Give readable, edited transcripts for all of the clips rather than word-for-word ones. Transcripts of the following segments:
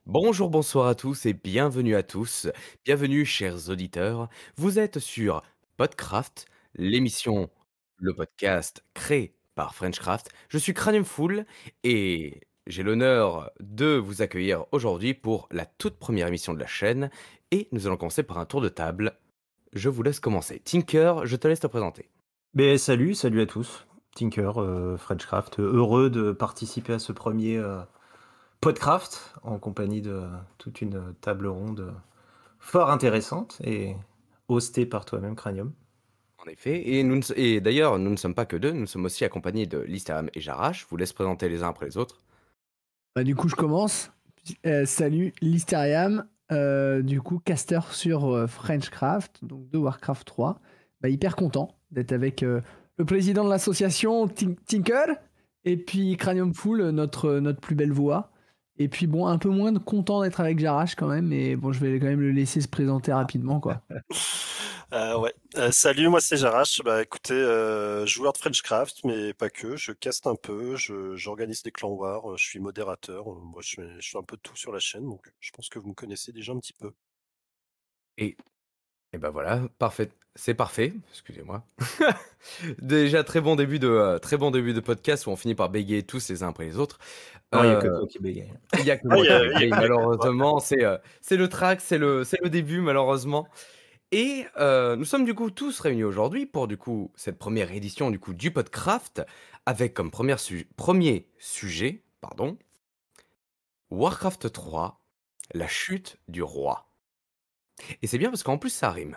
Bonjour, bonsoir à tous et bienvenue à tous. Bienvenue, chers auditeurs. Vous êtes sur Podcraft, l'émission, le podcast créé par Frenchcraft. Je suis Cranium Full et j'ai l'honneur de vous accueillir aujourd'hui pour la toute première émission de la chaîne. Et nous allons commencer par un tour de table. Je vous laisse commencer. Tinker, je te laisse te présenter. Salut à tous. Tinker, Frenchcraft, heureux de participer à ce premier Podcraft en compagnie de toute une table ronde fort intéressante et hostée par toi-même, Cranium. En effet, et d'ailleurs, nous ne sommes pas que deux, nous sommes aussi accompagnés de Listeram et Jarache. Je vous laisse présenter les uns après les autres. Bah, du coup, je commence. Salut, Listériam. Du coup, caster sur Frenchcraft, donc de Warcraft 3. Bah, hyper content d'être avec le président de l'association Tinker et puis Cranium Full, notre plus belle voix. Et puis bon, un peu moins content d'être avec Jarash quand même, mais bon, je vais quand même le laisser se présenter rapidement, quoi. Ouais. Salut, moi c'est Jarash. Bah écoutez, joueur de Frenchcraft, mais pas que. Je caste un peu, j'organise des clans war, je suis modérateur. Moi je fais un peu de tout sur la chaîne, donc je pense que vous me connaissez déjà un petit peu. Et Et ben voilà, parfait, c'est parfait, excusez-moi. Déjà très bon début de podcast où on finit par bégayer tous les uns après les autres. Non, il n'y a Heu, que toi qui bégaye. il y a que Ah, moi qui y a bégaye que moi. malheureusement, c'est le track, c'est le début malheureusement et nous sommes du coup tous réunis aujourd'hui pour du coup cette première édition du coup du Podcraft avec comme premier sujet, pardon, Warcraft 3, la chute du roi et c'est bien parce qu'en plus ça rime.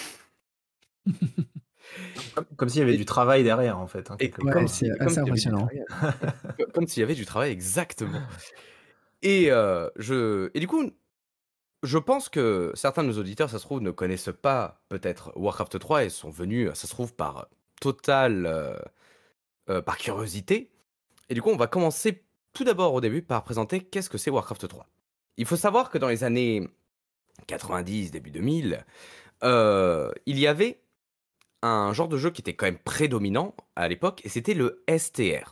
Comme s'il y avait Et du travail derrière, en fait, Et quelque et part. Ouais, comme c'est si et comme assez s'il y avait du impressionnant. travail, comme s'il y avait du travail exactement et du coup, je pense que certains de nos auditeurs, ça se trouve, ne connaissent pas peut-être Warcraft 3 et sont venus, ça se trouve, par total, par curiosité et du coup, on va commencer tout d'abord au début par présenter qu'est-ce que c'est Warcraft 3. Il faut savoir que dans les années 90, début 2000, il y avait un genre de jeu qui était quand même prédominant à l'époque et c'était le STR.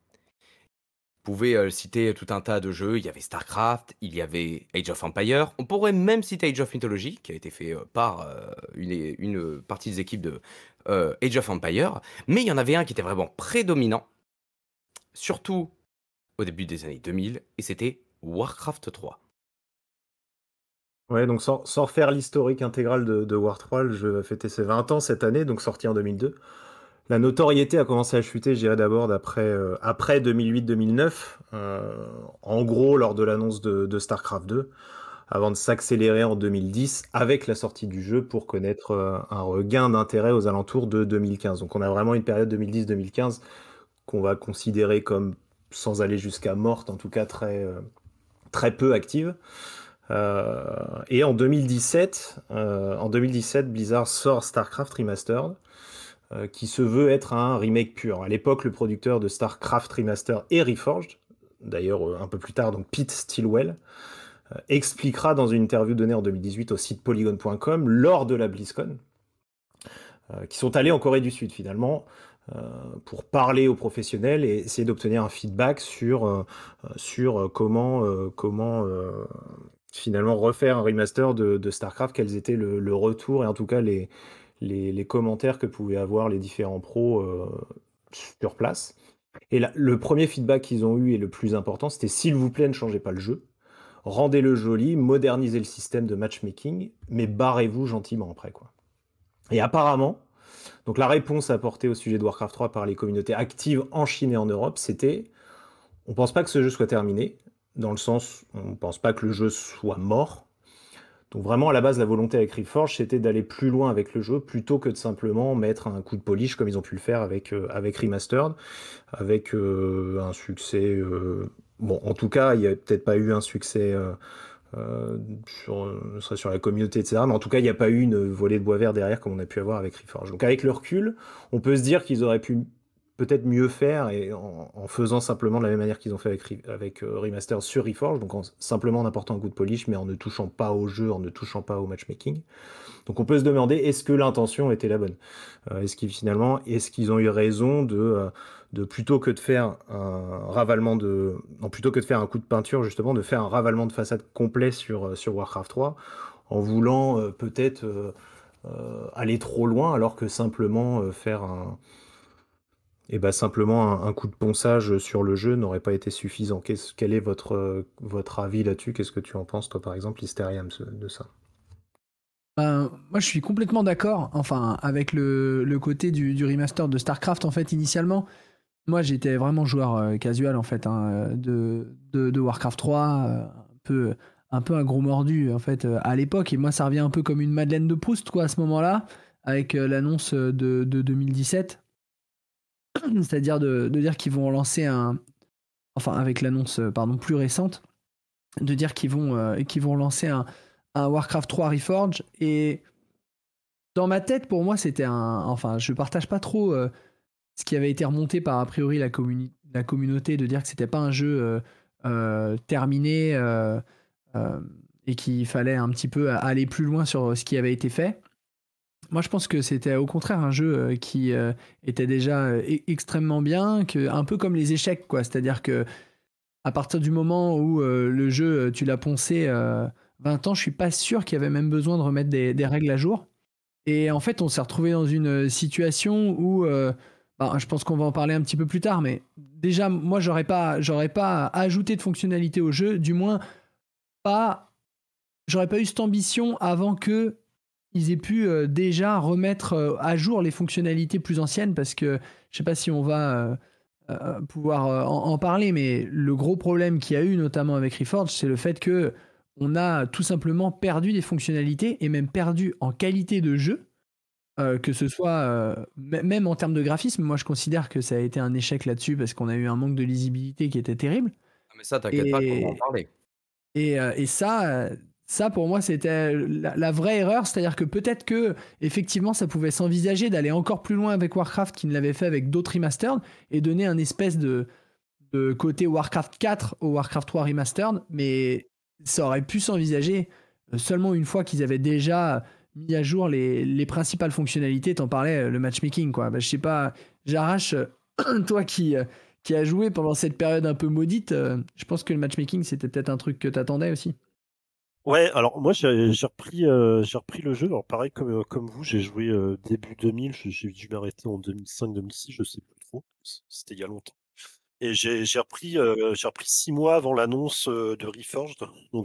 Vous pouvez, citer tout un tas de jeux. Il y avait StarCraft, il y avait Age of Empires. On pourrait même citer Age of Mythology, qui a été fait, par, une partie des équipes de, Age of Empires. Mais il y en avait un qui était vraiment prédominant, surtout au début des années 2000 et c'était Warcraft 3. Ouais, donc sans refaire l'historique intégral de War 3, le jeu va fêter ses 20 ans cette année, donc sorti en 2002. La notoriété a commencé à chuter, je dirais d'abord après 2008-2009, en gros lors de l'annonce de StarCraft 2, avant de s'accélérer en 2010 avec la sortie du jeu pour connaître un regain d'intérêt aux alentours de 2015. Donc on a vraiment une période 2010-2015 qu'on va considérer comme, sans aller jusqu'à morte, en tout cas très peu active. Et en 2017, Blizzard sort StarCraft Remastered, qui se veut être un remake pur. À l'époque, le producteur de StarCraft Remastered et Reforged, d'ailleurs un peu plus tard, donc Pete Stillwell, expliquera dans une interview donnée en 2018 au site polygon.com lors de la BlizzCon, qui sont allés en Corée du Sud finalement, pour parler aux professionnels et essayer d'obtenir un feedback sur comment finalement refaire un remaster de StarCraft, quels étaient le retour et en tout cas les commentaires que pouvaient avoir les différents pros sur place. Et là, le premier feedback qu'ils ont eu et le plus important, c'était s'il vous plaît, ne changez pas le jeu. Rendez-le joli, modernisez le système de matchmaking, mais barrez-vous gentiment après, quoi. Et apparemment, donc la réponse apportée au sujet de Warcraft 3 par les communautés actives en Chine et en Europe, c'était on pense pas que ce jeu soit terminé, dans le sens on pense pas que le jeu soit mort. Donc vraiment à la base la volonté avec Reforged c'était d'aller plus loin avec le jeu plutôt que de simplement mettre un coup de polish comme ils ont pu le faire avec Remastered, avec un succès bon en tout cas il y a peut-être pas eu un succès sur la communauté, etc. Mais en tout cas, il n'y a pas eu une volée de bois vert derrière comme on a pu avoir avec Reforged. Donc avec le recul, on peut se dire qu'ils auraient pu peut-être mieux faire et en faisant simplement de la même manière qu'ils ont fait avec Remaster sur Reforged, donc simplement en apportant un coup de polish, mais en ne touchant pas au jeu, en ne touchant pas au matchmaking. Donc on peut se demander, est-ce que l'intention était la bonne? Est-ce qu'ils ont eu raison de plutôt que de faire un ravalement non, plutôt que de faire un coup de peinture, justement, de faire un ravalement de façade complet sur Warcraft 3, en voulant peut-être aller trop loin, alors que simplement faire simplement un coup de ponçage sur le jeu n'aurait pas été suffisant. Quel est votre avis là-dessus? Qu'est-ce que tu en penses, toi, par exemple, Hysteriam, de ça? Moi, je suis complètement d'accord. Enfin, avec le côté du remaster de StarCraft, en fait, initialement, moi, j'étais vraiment joueur casual, en fait, hein, de Warcraft 3, un peu un gros mordu, en fait, à l'époque. Et moi, ça revient un peu comme une Madeleine de Proust, quoi, à ce moment-là, avec l'annonce de 2017. C'est-à-dire de dire qu'ils vont lancer un. Enfin, avec l'annonce, pardon, plus récente, de dire qu'ils vont lancer un Warcraft 3 Reforged. Et dans ma tête, pour moi, c'était un. Enfin, je partage pas trop ce qui avait été remonté par a priori la communauté de dire que c'était pas un jeu terminé et qu'il fallait un petit peu aller plus loin sur ce qui avait été fait. Moi, je pense que c'était au contraire un jeu qui était déjà extrêmement bien, un peu comme les échecs, quoi. C'est-à-dire que à partir du moment où le jeu, tu l'as poncé 20 ans, je suis pas sûr qu'il y avait même besoin de remettre des règles à jour. Et en fait, on s'est retrouvé dans une situation où, je pense qu'on va en parler un petit peu plus tard, mais déjà, moi, j'aurais pas ajouté de fonctionnalité au jeu, du moins pas, j'aurais pas eu cette ambition avant que ils aient pu déjà remettre à jour les fonctionnalités plus anciennes, parce que je sais pas si on va pouvoir en parler, mais le gros problème qu'il y a eu, notamment avec Reforged, c'est le fait que on a tout simplement perdu des fonctionnalités et même perdu en qualité de jeu. Que ce soit même en termes de graphisme, moi je considère que ça a été un échec là-dessus parce qu'on a eu un manque de lisibilité qui était terrible. Ah, mais ça, t'inquiète pas qu'on va en Et, parler. et ça pour moi c'était la vraie erreur, c'est-à-dire que peut-être que effectivement ça pouvait s'envisager d'aller encore plus loin avec Warcraft qui ne l'avait fait avec d'autres remastered et donner un espèce de côté Warcraft 4 au Warcraft 3 remastered, mais ça aurait pu s'envisager seulement une fois qu'ils avaient déjà mis à jour les principales fonctionnalités. T'en parlais, le matchmaking, quoi. Je sais pas, j'arrache, toi qui as joué pendant cette période un peu maudite, je pense que le matchmaking, c'était peut-être un truc que t'attendais aussi. Ouais, alors moi j'ai repris le jeu. Alors pareil comme vous, j'ai joué début 2000, j'ai dû m'arrêter en 2005-2006, je sais plus trop. C'était il y a longtemps. Et j'ai repris 6 mois avant l'annonce de Reforged. Donc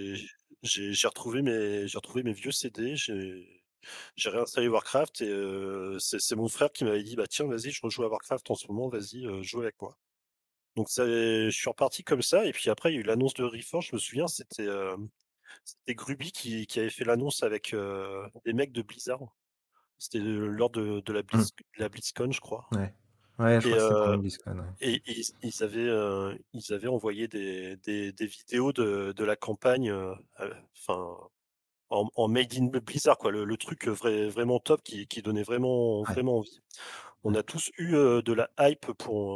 j'ai retrouvé mes vieux CD, j'ai réinstallé Warcraft et c'est mon frère qui m'avait dit bah tiens vas-y je rejoue à Warcraft en ce moment, vas-y joue avec moi. Donc je suis reparti comme ça et puis après il y a eu l'annonce de Reforged, je me souviens c'était Gruby qui avait fait l'annonce avec des mecs de Blizzard. C'était lors de Hmm. la BlizzCon je crois. Ouais. Ouais, je Et, crois que c'était le premier BlizzCon, ouais. et ils avaient envoyé des vidéos de la campagne, enfin en Made in Blizzard, quoi, le truc vraiment top qui donnait vraiment, Ouais. vraiment envie. On Ouais. a tous eu de la hype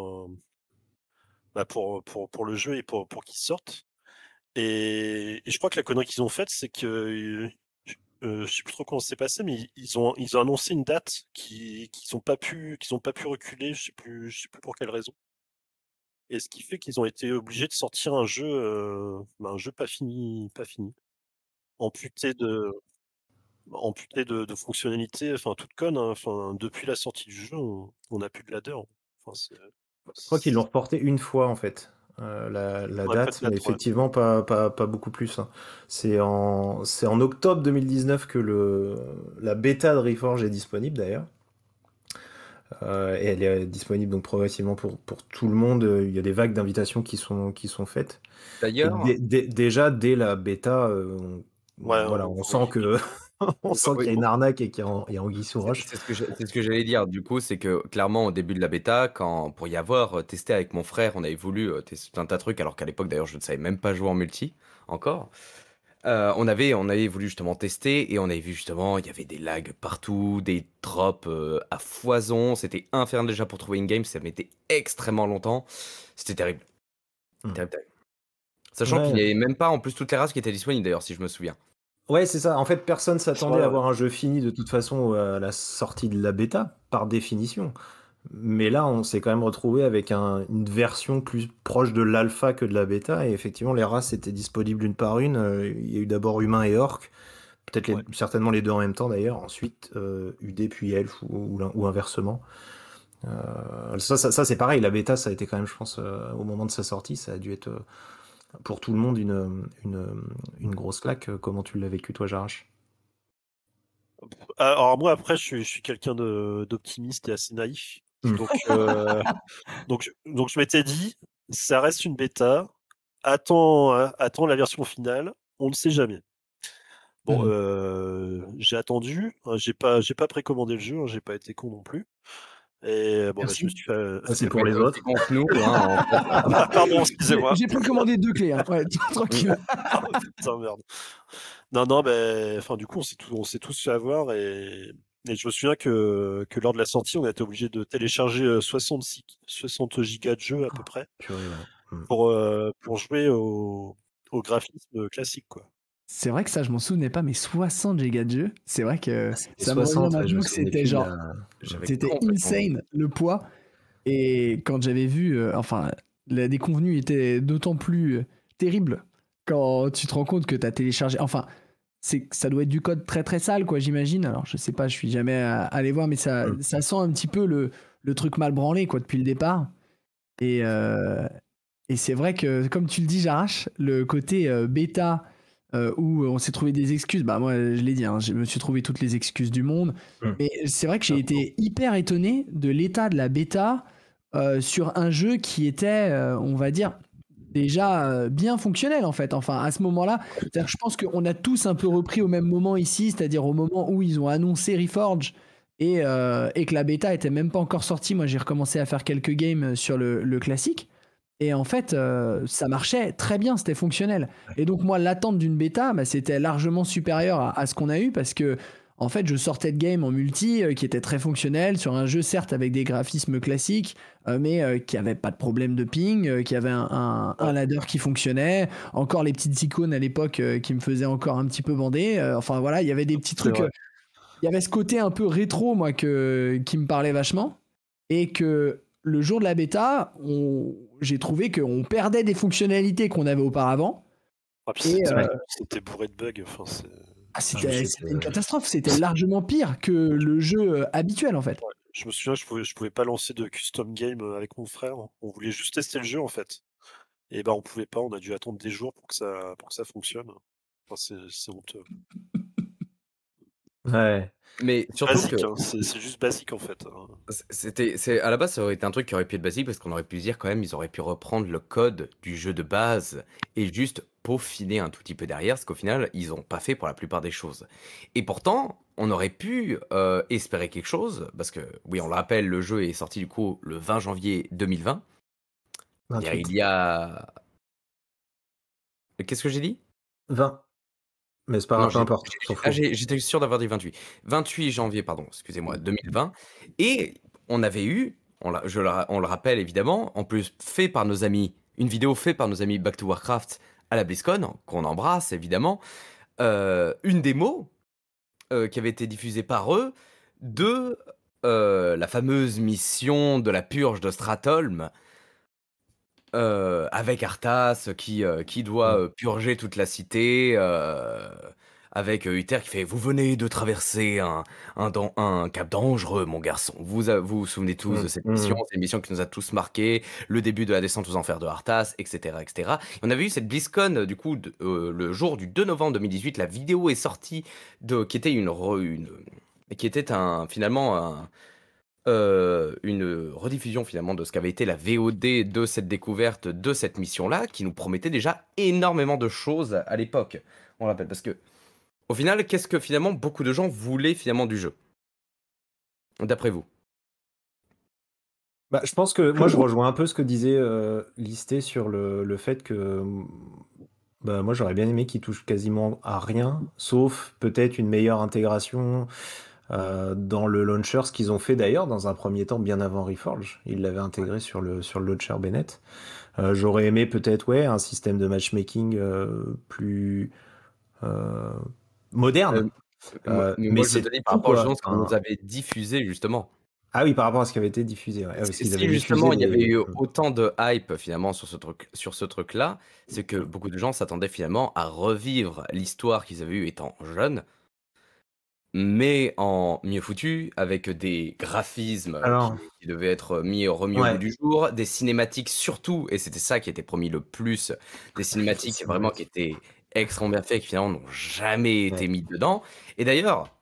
pour le jeu et pour qu'il sorte. Et je crois que la connerie qu'ils ont faite, c'est que je sais plus trop comment c'est passé, mais ils ont annoncé une date qu'ils ont pas pu reculer, je sais plus pour quelle raison. Et ce qui fait qu'ils ont été obligés de sortir un jeu pas fini, amputé de de fonctionnalités, enfin toutes connes, hein. Enfin, depuis la sortie du jeu, on a plus de ladder. Enfin, Je crois qu'ils l'ont reporté une fois, en fait, la ouais, pas de date, mais ladder, ouais. effectivement, pas beaucoup plus, hein. C'est en octobre 2019 que la bêta de Reforge est disponible, d'ailleurs. Et elle est disponible donc progressivement pour tout le monde. Il y a des vagues d'invitations qui sont faites. Et D'ailleurs, déjà, dès la bêta, Ouais, voilà, on sent oui, que on sent qu'il y oui, a une arnaque et qu'il y a anguille sous roche. c'est ce que j'allais dire. Du coup, c'est que clairement, au début de la bêta, pour y avoir testé avec mon frère, on avait voulu tester tout un tas de trucs, alors qu'à l'époque, d'ailleurs, je ne savais même pas jouer en multi encore. On avait voulu justement tester et on avait vu justement, il y avait des lags partout, des drops à foison. C'était infernal déjà pour trouver une game, ça mettait extrêmement longtemps. C'était terrible. Hmm. Terrible, terrible. Sachant qu'il Ouais. n'y avait même pas en plus toutes les races qui étaient disponibles d'ailleurs, si je me souviens. Ouais, c'est ça. En fait, personne s'attendait Ouais, à ouais. avoir un jeu fini de toute façon à la sortie de la bêta, par définition. Mais là, on s'est quand même retrouvé avec une version plus proche de l'alpha que de la bêta. Et effectivement, les races étaient disponibles une par une. Il y a eu d'abord humain et orc. Peut-être Ouais. certainement les deux en même temps d'ailleurs. Ensuite, UD puis elfe ou inversement. Ça, c'est pareil. La bêta, ça a été quand même, je pense, au moment de sa sortie, ça a dû être pour tout le monde une grosse claque. Comment tu l'as vécu, toi, Jarache? Alors moi après je suis quelqu'un d'optimiste et assez naïf. Hmm. Donc je m'étais dit, ça reste une bêta, attends la version finale, on ne sait jamais. Bon, Mhm. j'ai attendu, hein, j'ai pas précommandé le jeu, hein, j'ai pas été con non plus. Et bon bah je me Merci. suis fait. Ça, c'est T'as pas pour les été aussi autres. con que nous, hein, en fait. Ah, pardon, J'ai excusez-moi. j'ai précommandé 2 clés, hein. Ouais, tranquille. Oh, putain merde. Non, mais enfin du coup on s'est tous fait avoir et je me souviens que lors de la sortie on a été obligé de télécharger 60 gigas de jeu à peu près Purée, ouais. Hmm. pour jouer au graphisme classique quoi. C'est vrai que ça, je m'en souvenais pas, mais 60 gigas de jeu, c'est vrai que Ah, c'était ça me revient 60, ouais, je me maintenant que souvenais c'était plus de genre, la. J'avais c'était complètement oublié. insane le poids. Et quand j'avais vu, enfin, la déconvenue était d'autant plus terrible quand tu te rends compte que tu as téléchargé. Enfin, ça doit être du code très très sale, quoi, j'imagine. Alors, je sais pas, je suis jamais allé voir, mais Hmm. ça sent un petit peu le truc mal branlé, quoi, depuis le départ. Et, euh, et c'est vrai que, comme tu le dis, j'arrache le côté bêta où on s'est trouvé des excuses. Bah, moi, je l'ai dit, hein, je me suis trouvé toutes les excuses du monde. Hmm. Mais c'est vrai que j'ai été hyper étonné de l'état de la bêta sur un jeu qui était, on va dire, déjà bien fonctionnel en fait. Enfin, à ce moment-là, c'est-à-dire que je pense qu'on a tous un peu repris au même moment ici, c'est-à-dire au moment où ils ont annoncé Reforge et que la bêta était même pas encore sortie. Moi, j'ai recommencé à faire quelques games sur le classique. Et en fait, ça marchait très bien, c'était fonctionnel. Et donc moi, l'attente d'une bêta, bah, c'était largement supérieur à ce qu'on a eu parce que en fait, je sortais de game en multi qui était très fonctionnel sur un jeu certes avec des graphismes classiques, mais qui avait pas de problème de ping, qui avait un Ouais, ladder qui fonctionnait, encore les petites icônes à l'époque qui me faisaient encore un petit peu bander. Enfin voilà, il y avait des petits c'est trucs. vrai. Il y avait ce côté un peu rétro, moi, qui me parlait vachement. Et que le jour de la bêta, j'ai trouvé qu'on perdait des fonctionnalités qu'on avait auparavant. Ah, puis Et Ouais. c'était bourré de bugs. Enfin, Ah, mais c'était une catastrophe. C'était largement pire que le jeu habituel, en fait. je me souviens, je pouvais pas lancer de custom game avec mon frère. On voulait juste tester le jeu en fait. Et ben on pouvait pas, on a dû attendre des jours pour que ça fonctionne. Enfin, c'est honteux. Ouais. Mais surtout que Basique, hein, c'est juste basique en fait, hein. à la base, ça aurait été un truc qui aurait pu être basique parce qu'on aurait pu se dire quand même, ils auraient pu reprendre le code du jeu de base et juste peaufiner un tout petit peu derrière, ce qu'au final, ils ont pas fait pour la plupart des choses. Et pourtant, on aurait pu espérer quelque chose parce que, oui, on le rappelle, le jeu est sorti du coup le 20 janvier 2020. C'est-à-dire, 28. il y a. Qu'est-ce que j'ai dit? 20. Mais c'est pas Non, grave, peu importe, on s'en fout. j'étais sûr d'avoir dit 28. 28 janvier, pardon, excusez-moi, 2020. Et on avait eu, on le rappelle évidemment, en plus fait par nos amis, une vidéo faite par nos amis Back to Warcraft à la BlizzCon, qu'on embrasse évidemment, une démo qui avait été diffusée par eux de la fameuse mission de la purge de Stratholme avec Arthas qui doit, Mm. purger toute la cité, avec, Uther qui fait: «Vous venez de traverser un cap dangereux, mon garçon». Vous vous souvenez tous de Mm. cette mission, Mm. c'est une mission qui nous a tous marqués, le début de la descente aux enfers de Arthas et cetera et cetera. On avait eu cette BlizzCon, du coup, le jour du 2 novembre 2018, la vidéo est sortie de qui était qui était finalement une rediffusion finalement de ce qu'avait été la VOD de cette découverte, de cette mission-là, qui nous promettait déjà énormément de choses à l'époque. On rappelle, parce que au final, qu'est-ce que finalement beaucoup de gens voulaient finalement du jeu, d'après vous? Bah, je pense que moi, je rejoins un peu ce que disait Listé sur le fait que Bah, moi, j'aurais bien aimé qu'ils touchent quasiment à rien, sauf peut-être une meilleure intégration dans le launcher, ce qu'ils ont fait d'ailleurs dans un premier temps bien avant Reforge. Ils l'avaient intégré sur le launcher Bennett. J'aurais aimé peut-être un système de matchmaking plus euh, Euh, moderne. mais Mais moi, je te c'est dis par tout, rapport aux quoi. gens qu'on nous avait diffusé, justement. Ah oui, par rapport à ce qui avait été diffusé, ouais. Parce qu'ils Si avaient diffusé justement il y avait des... eu autant de hype finalement sur ce truc-là, c'est que beaucoup de gens s'attendaient finalement à revivre l'histoire qu'ils avaient eue étant jeunes, mais en mieux foutu, avec des graphismes Alors, qui devaient être remis au goût ouais, du jour, des cinématiques surtout, et c'était ça qui était promis le plus, des les cinématiques vraiment qui cinématiques. étaient extrêmement bien faites, qui finalement n'ont jamais été Ouais. mis dedans. Et d'ailleurs,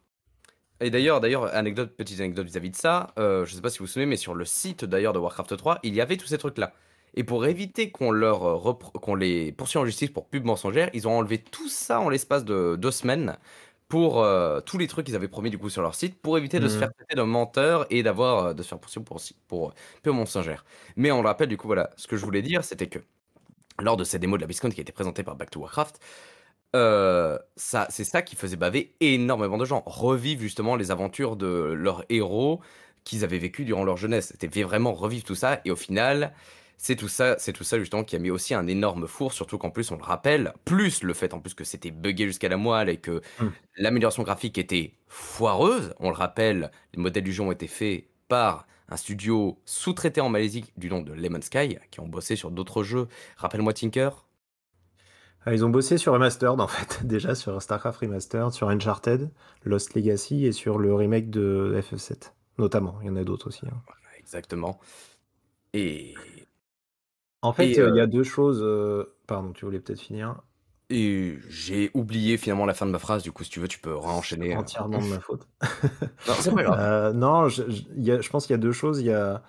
petite anecdote vis-à-vis de ça, je sais pas si vous vous souvenez, mais sur le site d'ailleurs de Warcraft 3, il y avait tous ces trucs-là. Et pour éviter qu'on les poursuive en justice pour pub mensongère, ils ont enlevé tout ça en l'espace de 2 semaines pour tous les trucs qu'ils avaient promis du coup sur leur site, pour éviter de se faire Mhm. traiter de menteur et de se faire poursuivre pour pub mensongère. Mais on le rappelle, du coup, voilà, ce que je voulais dire, c'était que lors de ces démos de la BlizzCon qui a été présentée par Back to Warcraft, c'est ça qui faisait baver énormément de gens. Revivre justement les aventures de leurs héros qu'ils avaient vécu durant leur jeunesse. C'était vraiment revivre tout ça et au final, c'est tout ça justement qui a mis aussi un énorme four, surtout qu'en plus on le rappelle, plus le fait en plus que c'était buggé jusqu'à la moelle et que Mhm. l'amélioration graphique était foireuse. On le rappelle, les modèles du jeu ont été faits par un studio sous-traité en Malaisie du nom de Lemon Sky, qui ont bossé sur d'autres jeux. Rappelle-moi Tinker. Ah, ils ont bossé sur Remastered, en fait, déjà sur StarCraft Remastered, sur Uncharted, Lost Legacy et sur le remake de FF7, notamment. Il y en a d'autres aussi, hein. Exactement. Et, En et, fait, il y a deux choses. Pardon, tu voulais peut-être finir. et j'ai oublié finalement la fin de ma phrase, du coup, si tu veux, tu peux C'est réenchaîner. entièrement de ma faute. Non, c'est pas grave. Non, je pense qu'il y a deux choses. Il y a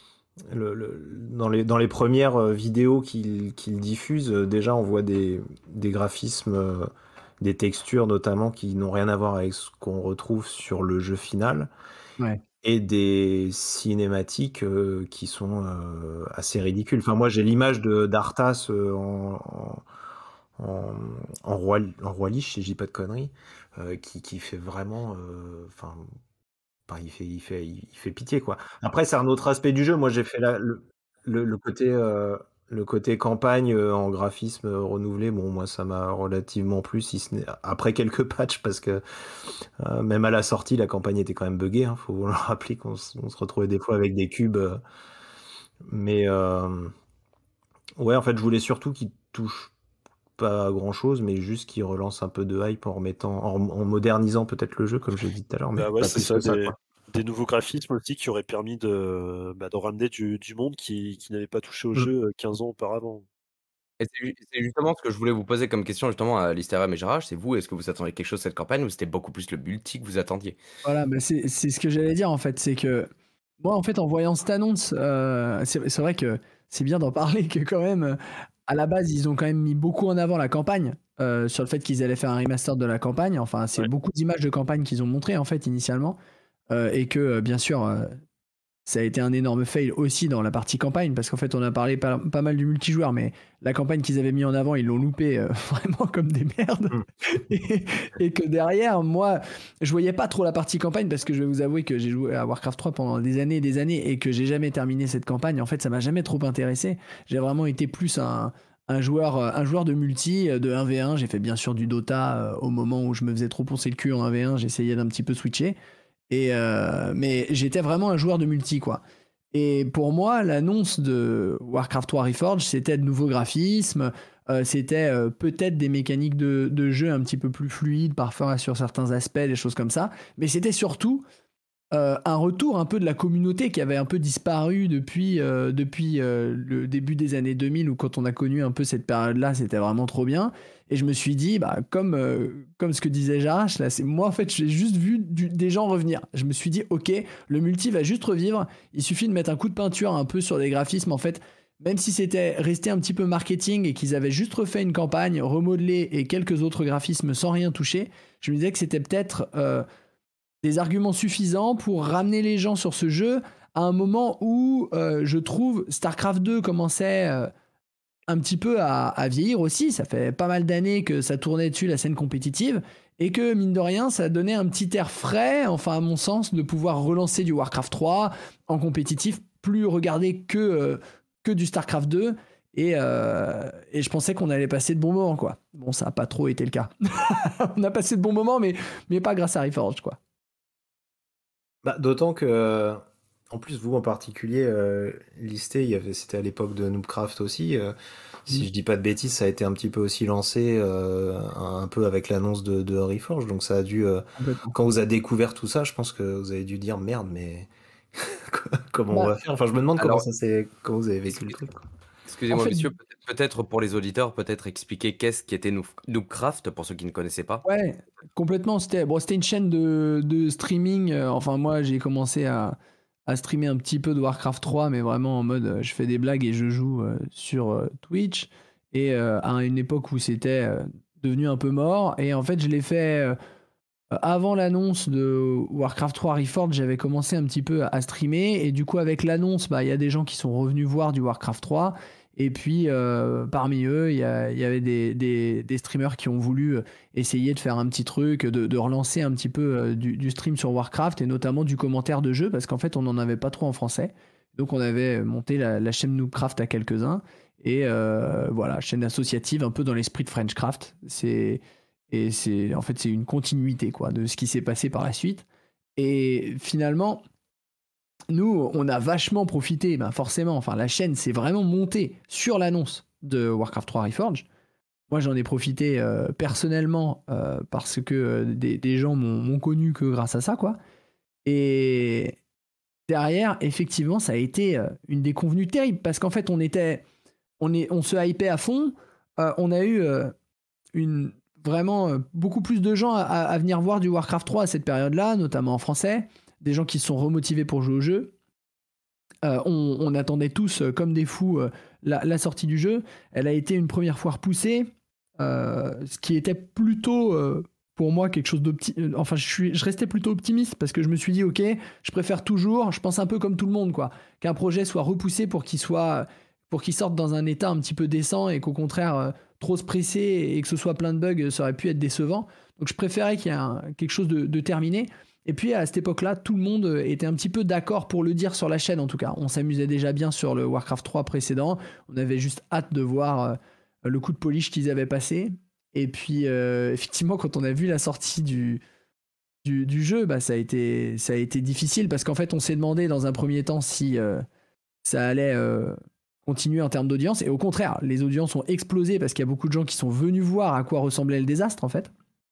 dans les premières vidéos qu'il diffuse, déjà on voit des graphismes, des textures notamment qui n'ont rien à voir avec ce qu'on retrouve sur le jeu final, Ouais. et des cinématiques qui sont assez ridicules. Enfin, moi j'ai l'image de d'Arthas en, en roi Lich, si je dis pas de conneries, qui fait vraiment, enfin, il fait pitié, quoi. Après, c'est un autre aspect du jeu. Moi, j'ai fait le côté campagne en graphisme renouvelé. Bon, moi, ça m'a relativement plu, si ce n'est après quelques patchs, parce que même à la sortie, la campagne était quand même buggée, hein. Faut le rappeler on se retrouvait des fois avec des cubes. Mais ouais, en fait, je voulais surtout qu'il touche pas à grand-chose, mais juste qu'il relance un peu de hype en en modernisant peut-être le jeu, comme j'ai dit tout à l'heure, mais Bah ouais, pas c'est plus ça, que ça, quoi. des nouveaux graphismes aussi qui auraient permis de ramener du monde qui n'avait pas touché au Mm. jeu 15 ans auparavant. Et c'est justement ce que je voulais vous poser comme question justement à Listeria et Jarrah, c'est vous, est-ce que vous attendiez quelque chose de cette campagne ou c'était beaucoup plus le multi que vous attendiez? Voilà, bah c'est ce que j'allais dire en fait, c'est que moi en fait en voyant cette annonce, c'est vrai que c'est bien d'en parler que quand même, à la base ils ont quand même mis beaucoup en avant la campagne, sur le fait qu'ils allaient faire un remaster de la campagne, enfin c'est Ouais. beaucoup d'images de campagne qu'ils ont montré en fait initialement, et que bien sûr, ça a été un énorme fail aussi dans la partie campagne, parce qu'en fait, on a parlé pas mal du multijoueur, mais la campagne qu'ils avaient mis en avant, ils l'ont loupé vraiment comme des merdes. Mm. Et que derrière, moi, je voyais pas trop la partie campagne, parce que je vais vous avouer que j'ai joué à Warcraft 3 pendant des années et des années, et que j'ai jamais terminé cette campagne. En fait, ça m'a jamais trop intéressé. J'ai vraiment été plus un joueur de multi, de 1v1. J'ai fait bien sûr du Dota au moment où je me faisais trop poncer le cul en 1v1. J'essayais d'un petit peu switcher. Mais j'étais vraiment un joueur de multi, quoi. Et pour moi, l'annonce de Warcraft 3 Reforged, c'était de nouveaux graphismes, c'était peut-être des mécaniques de jeu un petit peu plus fluides, parfois sur certains aspects, des choses comme ça. Mais c'était surtout un retour un peu de la communauté qui avait un peu disparu depuis le début des années 2000, où quand on a connu un peu cette période-là, c'était vraiment trop bien. Et je me suis dit, bah, comme ce que disait Jarash, là, moi en fait, j'ai juste vu des gens revenir. Je me suis dit, ok, le multi va juste revivre. Il suffit de mettre un coup de peinture un peu sur les graphismes. En fait, même si c'était resté un petit peu marketing et qu'ils avaient juste refait une campagne, remodelé et quelques autres graphismes sans rien toucher, je me disais que c'était peut-être des arguments suffisants pour ramener les gens sur ce jeu à un moment où je trouve StarCraft 2 commençait un petit peu à vieillir aussi. Ça fait pas mal d'années que ça tournait dessus, la scène compétitive, et que, mine de rien, ça donnait un petit air frais, enfin, à mon sens, de pouvoir relancer du Warcraft 3 en compétitif, plus regarder que du Starcraft 2. Et je pensais qu'on allait passer de bons moments, quoi. Bon, ça n'a pas trop été le cas. On a passé de bons moments, mais pas grâce à Reforged, quoi. Bah, d'autant que, en plus, vous en particulier, listé, c'était à l'époque de Noobcraft aussi. Si je dis pas de bêtises, ça a été un petit peu aussi lancé un peu avec l'annonce de Reforged. Donc ça a dû, Complètement. quand vous avez découvert tout ça, je pense que vous avez dû dire merde, mais comment on Bah, va faire? Enfin, je me demande Alors, comment vous avez vécu le excuse- truc, quoi. en excusez-moi, fait, messieurs, peut-être pour les auditeurs, peut-être expliquer qu'est-ce qui était Noobcraft pour ceux qui ne connaissaient pas. ouais, complètement. C'était une chaîne de streaming. Enfin, moi, j'ai commencé à streamer un petit peu de Warcraft 3, mais vraiment en mode je fais des blagues et je joue sur Twitch. Et à une époque où c'était devenu un peu mort. Et en fait, je l'ai fait avant l'annonce de Warcraft 3 Reforged. J'avais commencé un petit peu à streamer. Et du coup, avec l'annonce, bah, il y a des gens qui sont revenus voir du Warcraft 3. Et puis, parmi eux, il y avait des streamers qui ont voulu essayer de faire un petit truc, de relancer un petit peu du stream sur Warcraft, et notamment du commentaire de jeu, parce qu'en fait, on n'en avait pas trop en français. Donc, on avait monté la chaîne Noobcraft à quelques-uns. Et voilà, chaîne associative, un peu dans l'esprit de Frenchcraft. En fait, c'est une continuité, quoi, de ce qui s'est passé par la suite. Et finalement, nous, on a vachement profité, ben forcément, enfin la chaîne s'est vraiment montée sur l'annonce de Warcraft 3 Reforged. Moi, j'en ai profité personnellement parce que des gens m'ont connu que grâce à ça, quoi. Et derrière, effectivement, ça a été une déconvenue terrible parce qu'en fait, on se hypait à fond. On a eu une, vraiment beaucoup plus de gens à venir voir du Warcraft 3 à cette période-là, notamment en français. Des gens qui se sont remotivés pour jouer au jeu. On attendait tous comme des fous la sortie du jeu. Elle a été une première fois repoussée, ce qui était plutôt pour moi quelque chose d'optimiste. Enfin, je restais plutôt optimiste parce que je me suis dit, ok, je préfère toujours, je pense un peu comme tout le monde, quoi, qu'un projet soit repoussé pour qu'il sorte dans un état un petit peu décent, et qu'au contraire, trop se presser et que ce soit plein de bugs, ça aurait pu être décevant. Donc je préférais qu'il y ait quelque chose de terminé. Et puis à cette époque-là, tout le monde était un petit peu d'accord pour le dire sur la chaîne, en tout cas. On s'amusait déjà bien sur le Warcraft 3 précédent. On avait juste hâte de voir le coup de polish qu'ils avaient passé. Et puis effectivement, quand on a vu la sortie du jeu, bah, ça a été difficile parce qu'en fait, on s'est demandé dans un premier temps si ça allait continuer en termes d'audience. Et au contraire, les audiences ont explosé parce qu'il y a beaucoup de gens qui sont venus voir à quoi ressemblait le désastre, en fait.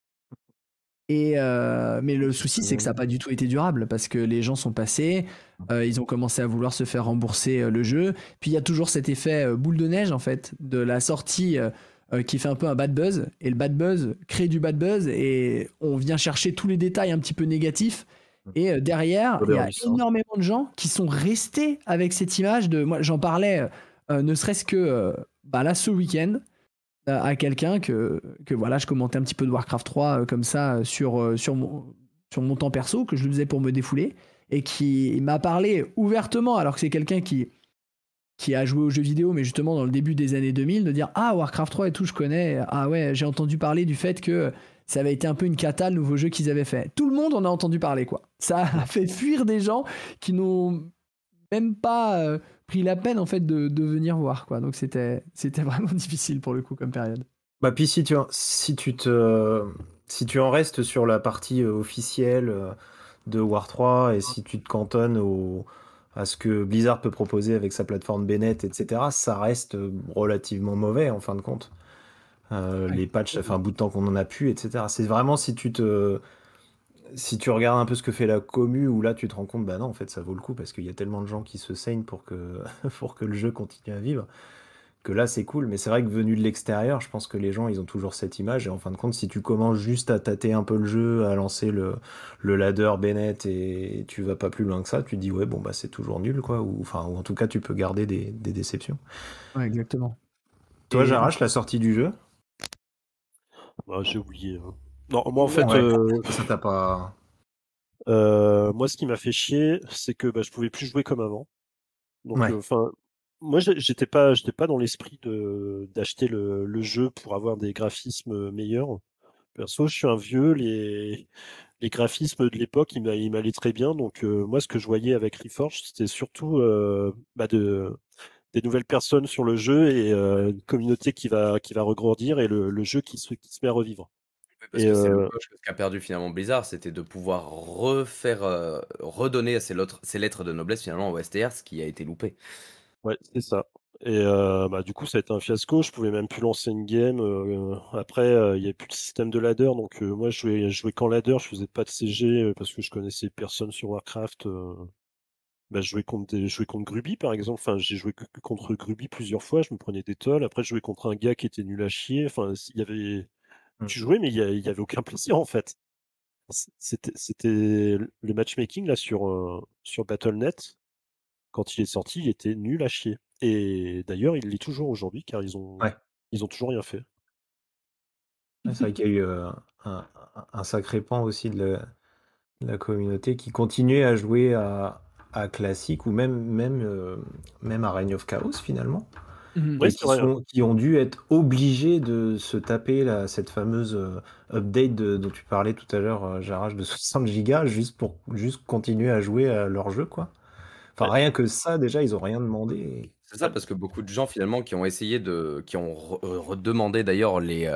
Mais le souci, c'est que ça n'a pas du tout été durable parce que les gens sont passés, ils ont commencé à vouloir se faire rembourser le jeu. Puis il y a toujours cet effet boule de neige, en fait, de la sortie qui fait un peu un bad buzz. Et le bad buzz crée du bad buzz, et on vient chercher tous les détails un petit peu négatifs. Et derrière, il y a énormément de gens qui sont restés avec cette image de. Moi, j'en parlais ne serait-ce que là, ce week-end, à quelqu'un que voilà, je commentais un petit peu de Warcraft 3 comme ça sur mon temps perso, que je le faisais pour me défouler, et qui m'a parlé ouvertement, alors que c'est quelqu'un qui a joué aux jeux vidéo, mais justement dans le début des années 2000, de dire ah, Warcraft 3 et tout, je connais, ah ouais, j'ai entendu parler du fait que ça avait été un peu une cata, le nouveau jeu qu'ils avaient fait. Tout le monde en a entendu parler, quoi. Ça a fait fuir des gens qui n'ont même pas pris la peine, en fait, de venir voir, quoi. Donc c'était vraiment difficile pour le coup comme période. Bah puis si tu en restes sur la partie officielle de War 3, et si tu te cantonnes à ce que Blizzard peut proposer avec sa plateforme Bennett, etc., ça reste relativement mauvais en fin de compte. Les patchs, ça fait un bout de temps qu'on en a pu, etc. C'est vraiment si tu regardes un peu ce que fait la commu, où là tu te rends compte, bah non, en fait ça vaut le coup parce qu'il y a tellement de gens qui se saignent pour que, pour que le jeu continue à vivre, que là c'est cool. Mais c'est vrai que venu de l'extérieur, je pense que les gens ils ont toujours cette image, et en fin de compte, si tu commences juste à tâter un peu le jeu, à lancer le ladder Bennett, et tu vas pas plus loin que ça, tu te dis ouais, bon bah c'est toujours nul, quoi, ou en tout cas tu peux garder des déceptions. Ouais, exactement. Toi, Et j'arrache la sortie du jeu. Bah, j'ai oublié. Non, moi en fait, Ouais. Ça t'a pas. moi ce qui m'a fait chier, c'est que je pouvais plus jouer comme avant. Donc, Ouais. moi, j'étais pas dans l'esprit d'acheter le jeu pour avoir des graphismes meilleurs. Perso, je suis un vieux, les graphismes de l'époque, ils m'allaient très bien. Donc, moi, ce que je voyais avec Reforged, c'était surtout des nouvelles personnes sur le jeu et une communauté qui va regrandir et le jeu qui se met à revivre. Oui, parce Et que c'est le coche que ce qu'a perdu finalement Blizzard, c'était de pouvoir refaire, redonner ces lettres de noblesse finalement au STR, ce qui a été loupé. ouais, c'est ça. Et du coup, ça a été un fiasco. Je pouvais même plus lancer une game. Après, il n'y avait plus le système de ladder. Donc, moi, je jouais qu'en ladder. Je faisais pas de CG parce que je connaissais personne sur Warcraft. Je jouais contre Gruby, par exemple. Enfin, j'ai joué contre Gruby plusieurs fois. Je me prenais des tolls. Après, je jouais contre un gars qui était nul à chier. Enfin, il y avait... Mm. Tu jouais, mais il y avait aucun plaisir, en fait. C'était le matchmaking, là, sur Battle.net. Quand il est sorti, il était nul à chier. Et d'ailleurs, il l'est toujours aujourd'hui, car Ouais. ils ont toujours rien fait. Ouais, c'est vrai qu'il y a eu un, un sacré pan aussi de la communauté qui continuait à jouer à classique ou même à Reign of Chaos finalement. Mhm. Oui, Et c'est vrai, hein. qui ont dû être obligés de se taper cette fameuse update dont tu parlais tout à l'heure, Jarraj, de 60 gigas, juste continuer à jouer à leur jeu, quoi. Enfin, Ouais. rien que ça, déjà, ils ont rien demandé. C'est ça, parce que beaucoup de gens finalement qui ont essayé qui ont redemandé d'ailleurs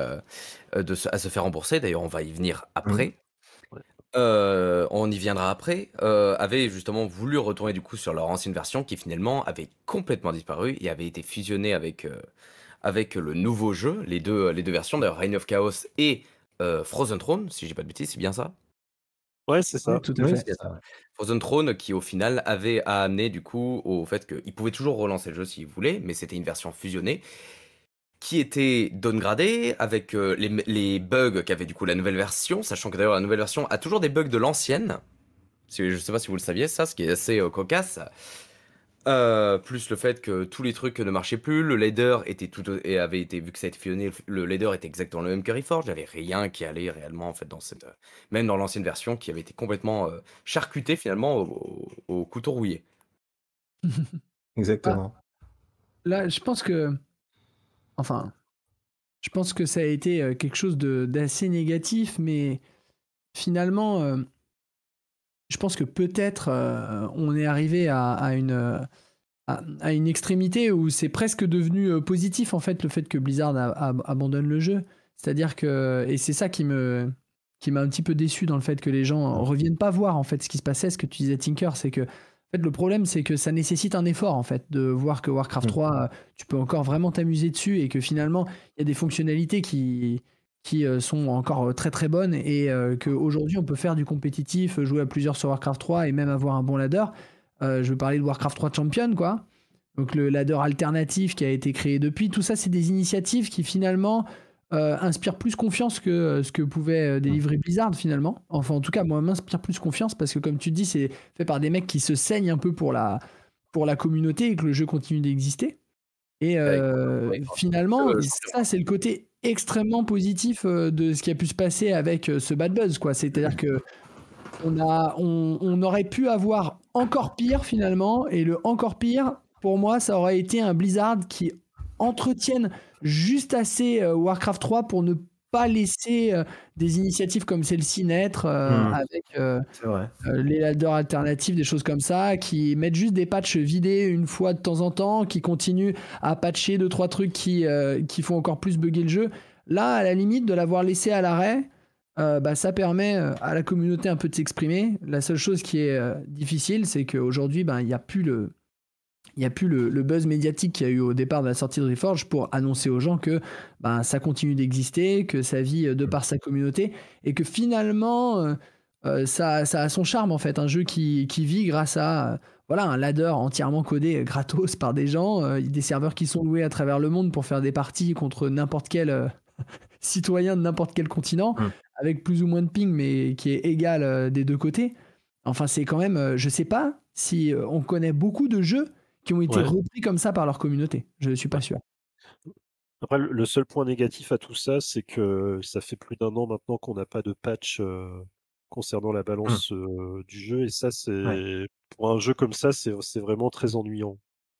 à se faire rembourser, d'ailleurs on va y venir Mhm. après, Ouais. on y viendra après, avaient justement voulu retourner du coup sur leur ancienne version qui finalement avait complètement disparu et avait été fusionnée avec le nouveau jeu, les deux versions, d'ailleurs Reign of Chaos et Frozen Throne, si j'ai pas de bêtises, c'est bien ça? Ouais, c'est Ouais, ça. tout à Oui, fait. c'est ça. Ouais. Frozen Throne qui au final a amené du coup au fait qu'ils pouvaient toujours relancer le jeu s'ils voulaient, mais c'était une version fusionnée qui était downgradée avec les bugs qu'avait du coup la nouvelle version, sachant que d'ailleurs la nouvelle version a toujours des bugs de l'ancienne. Je sais pas si vous le saviez ça, ce qui est assez cocasse. Plus le fait que tous les trucs ne marchaient plus, le ladder était et avait été, vu que ça a été fusionné, le ladder était exactement le même que Reforged, il n'y avait rien qui allait réellement en fait dans même dans l'ancienne version qui avait été complètement charcuté finalement au couteau rouillé. Ah, Exactement. là, enfin, je pense que ça a été quelque chose d'assez négatif, mais finalement, je pense que peut-être on est arrivé à une extrémité où c'est presque devenu positif en fait le fait que Blizzard abandonne le jeu. C'est-à-dire que et c'est ça qui m'a un petit peu déçu dans le fait que les gens reviennent pas voir en fait ce qui se passait. Ce que tu disais Tinker, c'est que en fait, le problème c'est que ça nécessite un effort en fait de voir que Warcraft Mm. 3 tu peux encore vraiment t'amuser dessus et que finalement il y a des fonctionnalités qui sont encore très très bonnes et qu'aujourd'hui on peut faire du compétitif, jouer à plusieurs sur Warcraft 3 et même avoir un bon ladder. Je veux parler de Warcraft 3 Champion, quoi. Donc le ladder alternatif qui a été créé depuis. Tout ça, c'est des initiatives qui finalement inspirent plus confiance que ce que pouvait Mm. délivrer Blizzard finalement. Enfin, en tout cas, moi, m'inspire plus confiance parce que, comme tu dis, c'est fait par des mecs qui se saignent un peu pour la communauté et que le jeu continue d'exister. Et Oui, finalement, je ça, c'est le côté extrêmement positif de ce qui a pu se passer avec ce bad buzz, quoi. C'est-à-dire que on aurait pu avoir encore pire finalement, et le encore pire, pour moi, ça aurait été un Blizzard qui entretienne juste assez Warcraft 3 pour ne pas laisser des initiatives comme celle-ci naître Mm. avec C'est vrai. les ladders alternatifs, des choses comme ça, qui mettent juste des patchs vidés une fois de temps en temps, qui continuent à patcher deux trois trucs qui font encore plus bugger le jeu. Là, à la limite, de l'avoir laissé à l'arrêt, ça permet à la communauté un peu de s'exprimer. La seule chose qui est difficile, c'est qu'aujourd'hui, il n'y a plus le buzz médiatique qu'il y a eu au départ de la sortie de Reforge pour annoncer aux gens que ça continue d'exister, que ça vit de Mm. par sa communauté, et que finalement, ça a son charme en fait. Un jeu qui vit grâce à voilà, un ladder entièrement codé gratos par des gens, des serveurs qui sont loués à travers le monde pour faire des parties contre n'importe quel citoyen de n'importe quel continent, Mm. avec plus ou moins de ping, mais qui est égal des deux côtés. Enfin, c'est quand même, je sais pas si on connaît beaucoup de jeux qui ont été Ouais. repris comme ça par leur communauté. Je ne suis pas Ouais. sûr. Après, le seul point négatif à tout ça, c'est que ça fait plus d'un an maintenant qu'on n'a pas de patch concernant la Mm. balance du jeu. Et ça, Ouais. pour un jeu comme ça, c'est vraiment très ennuyant.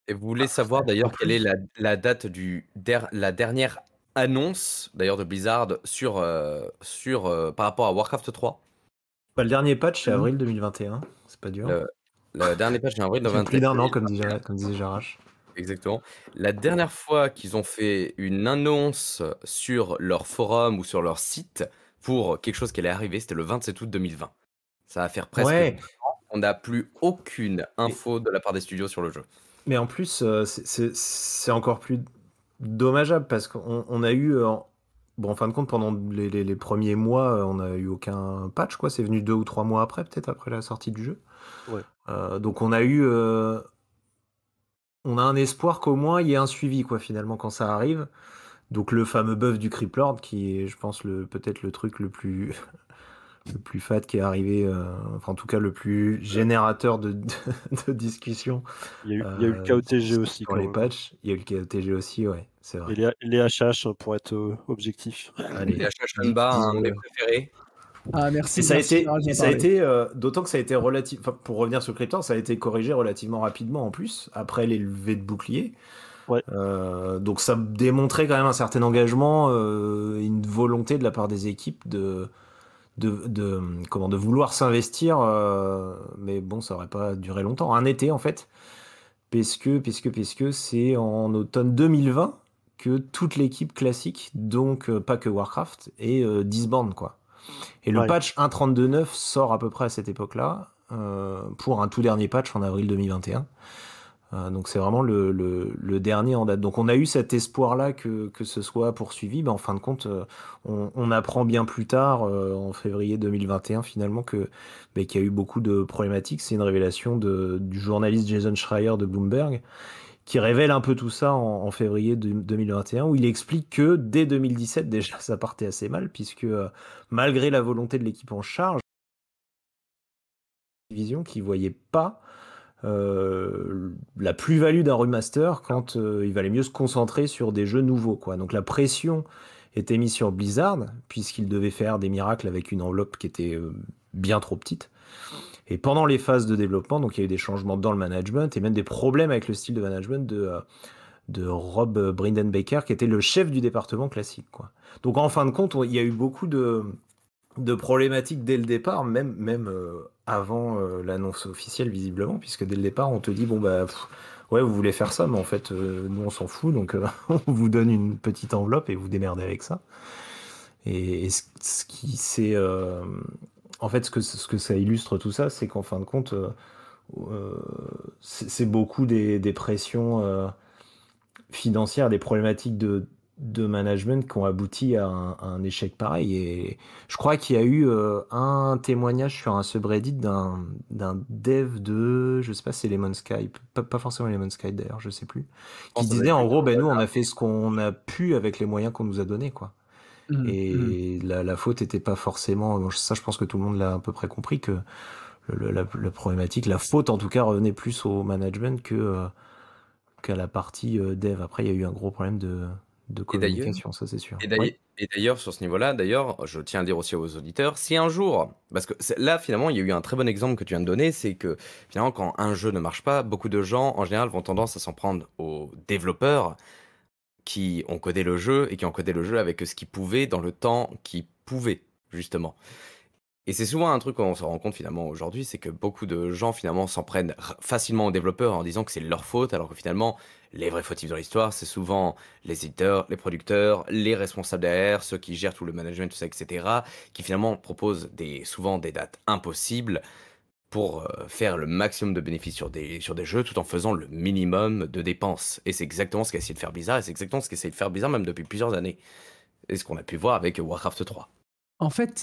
Et vous voulez savoir En d'ailleurs quelle est plus, la date la dernière annonce d'ailleurs de Blizzard par rapport à Warcraft 3? bah, le dernier patch, c'est Mhm. avril 2021. C'est pas dur. Le dernier patch est en avril Il y a plus d'un an, comme 2021. disait Jarache. Exactement. La dernière fois qu'ils ont fait une annonce sur leur forum ou sur leur site pour quelque chose qui allait arriver, c'était le 27 août 2020. Ça va faire presque 2 Ouais, ans. On n'a plus aucune mais, info de la part des studios sur le jeu. mais en plus, c'est encore plus dommageable parce qu'on a eu, bon, en fin de compte, pendant les premiers mois, on n'a eu aucun patch, quoi. C'est venu 2 ou 3 mois après, peut-être après la sortie du jeu. Ouais. Donc on a un espoir qu'au moins il y ait un suivi, quoi, finalement, quand ça arrive. Donc le fameux buff du Criplord, qui est, je pense, peut-être le truc le plus, le plus fat qui est arrivé, enfin en tout cas le plus générateur de discussion Il y a eu le KOTG aussi sur quand les même. patchs. Il y a eu le KTG aussi, ouais, c'est Et vrai. les HH pour être objectif. Allez, Et Achat Shanba, un de mes disons-le. préférés. Ah, Et merci, ça a merci, été, Gérard, et d'en ça a parler. été d'autant que ça a été pour revenir sur Cryptor, ça a été corrigé relativement rapidement en plus, après les levées de boucliers. Ouais. Donc ça démontrait quand même un certain engagement, une volonté de la part des équipes de vouloir s'investir, mais bon, ça aurait pas duré longtemps. Un été en fait, puisque c'est en automne 2020 que toute l'équipe classique, donc pas que Warcraft, est disband quoi. Et le Ouais. patch 1.32.9 sort à peu près à cette époque-là, pour un tout dernier patch en avril 2021. Donc c'est vraiment le dernier en date. Donc on a eu cet espoir-là que ce soit poursuivi, mais en fin de compte, on apprend bien plus tard, en février 2021, finalement, qu'il y a eu beaucoup de problématiques. C'est une révélation du journaliste Jason Schreier de Bloomberg, qui révèle un peu tout ça en février 2021, où il explique que dès 2017, déjà, ça partait assez mal, puisque malgré la volonté de l'équipe en charge, division qui voyait pas la plus-value d'un remaster quand il valait mieux se concentrer sur des jeux nouveaux, quoi. Donc la pression était mise sur Blizzard, puisqu'il devait faire des miracles avec une enveloppe qui était bien trop petite. Et pendant les phases de développement, donc il y a eu des changements dans le management et même des problèmes avec le style de management de Rob Brindenbaker, qui était le chef du département classique, quoi. Donc en fin de compte, il y a eu beaucoup de problématiques dès le départ, même avant l'annonce officielle visiblement, puisque dès le départ on te dit bon bah ouais vous voulez faire ça, mais en fait nous on s'en fout, donc on vous donne une petite enveloppe et vous démerdez avec ça. Et ce qui c'est en fait ce que ça illustre tout ça, c'est qu'en fin de compte euh, c'est beaucoup des pressions financières, des problématiques de management qui ont abouti à un échec pareil. Et je crois qu'il y a eu un témoignage sur un subreddit d'un dev de, je sais pas si c'est Lemon Sky, pas forcément Lemon Sky d'ailleurs, je sais plus, Je qui pense que ça doit disait être en gros, plutôt, ben nous on a fait ce qu'on a pu avec les moyens qu'on nous a donnés, quoi. Mhm, mhm. Et la faute était pas forcément, bon, ça je pense que tout le monde l'a à peu près compris, que la problématique, la faute en tout cas revenait plus au management qu'à la partie dev. Après, il y a eu un gros problème de et d'ailleurs communication, ça c'est sûr. Et Oui. d'ailleurs, sur ce niveau-là, d'ailleurs, je tiens à dire aussi aux auditeurs, si un jour, parce que là, finalement, il y a eu un très bon exemple que tu viens de donner, c'est que finalement, quand un jeu ne marche pas, beaucoup de gens, en général, vont tendance à s'en prendre aux développeurs qui ont codé le jeu et qui ont codé le jeu avec ce qu'ils pouvaient dans le temps qu'ils pouvaient, justement. Et c'est souvent un truc qu'on se rend compte finalement aujourd'hui, c'est que beaucoup de gens finalement s'en prennent facilement aux développeurs en disant que c'est leur faute, alors que finalement, les vrais fautifs dans l'histoire, c'est souvent les éditeurs, les producteurs, les responsables derrière, ceux qui gèrent tout le management, tout ça, etc., qui finalement proposent souvent des dates impossibles pour faire le maximum de bénéfices sur des jeux tout en faisant le minimum de dépenses. Et c'est exactement ce qu'a essayé de faire Blizzard, et c'est exactement ce qu'essaie de faire Blizzard même depuis plusieurs années. Et ce qu'on a pu voir avec Warcraft 3. En fait,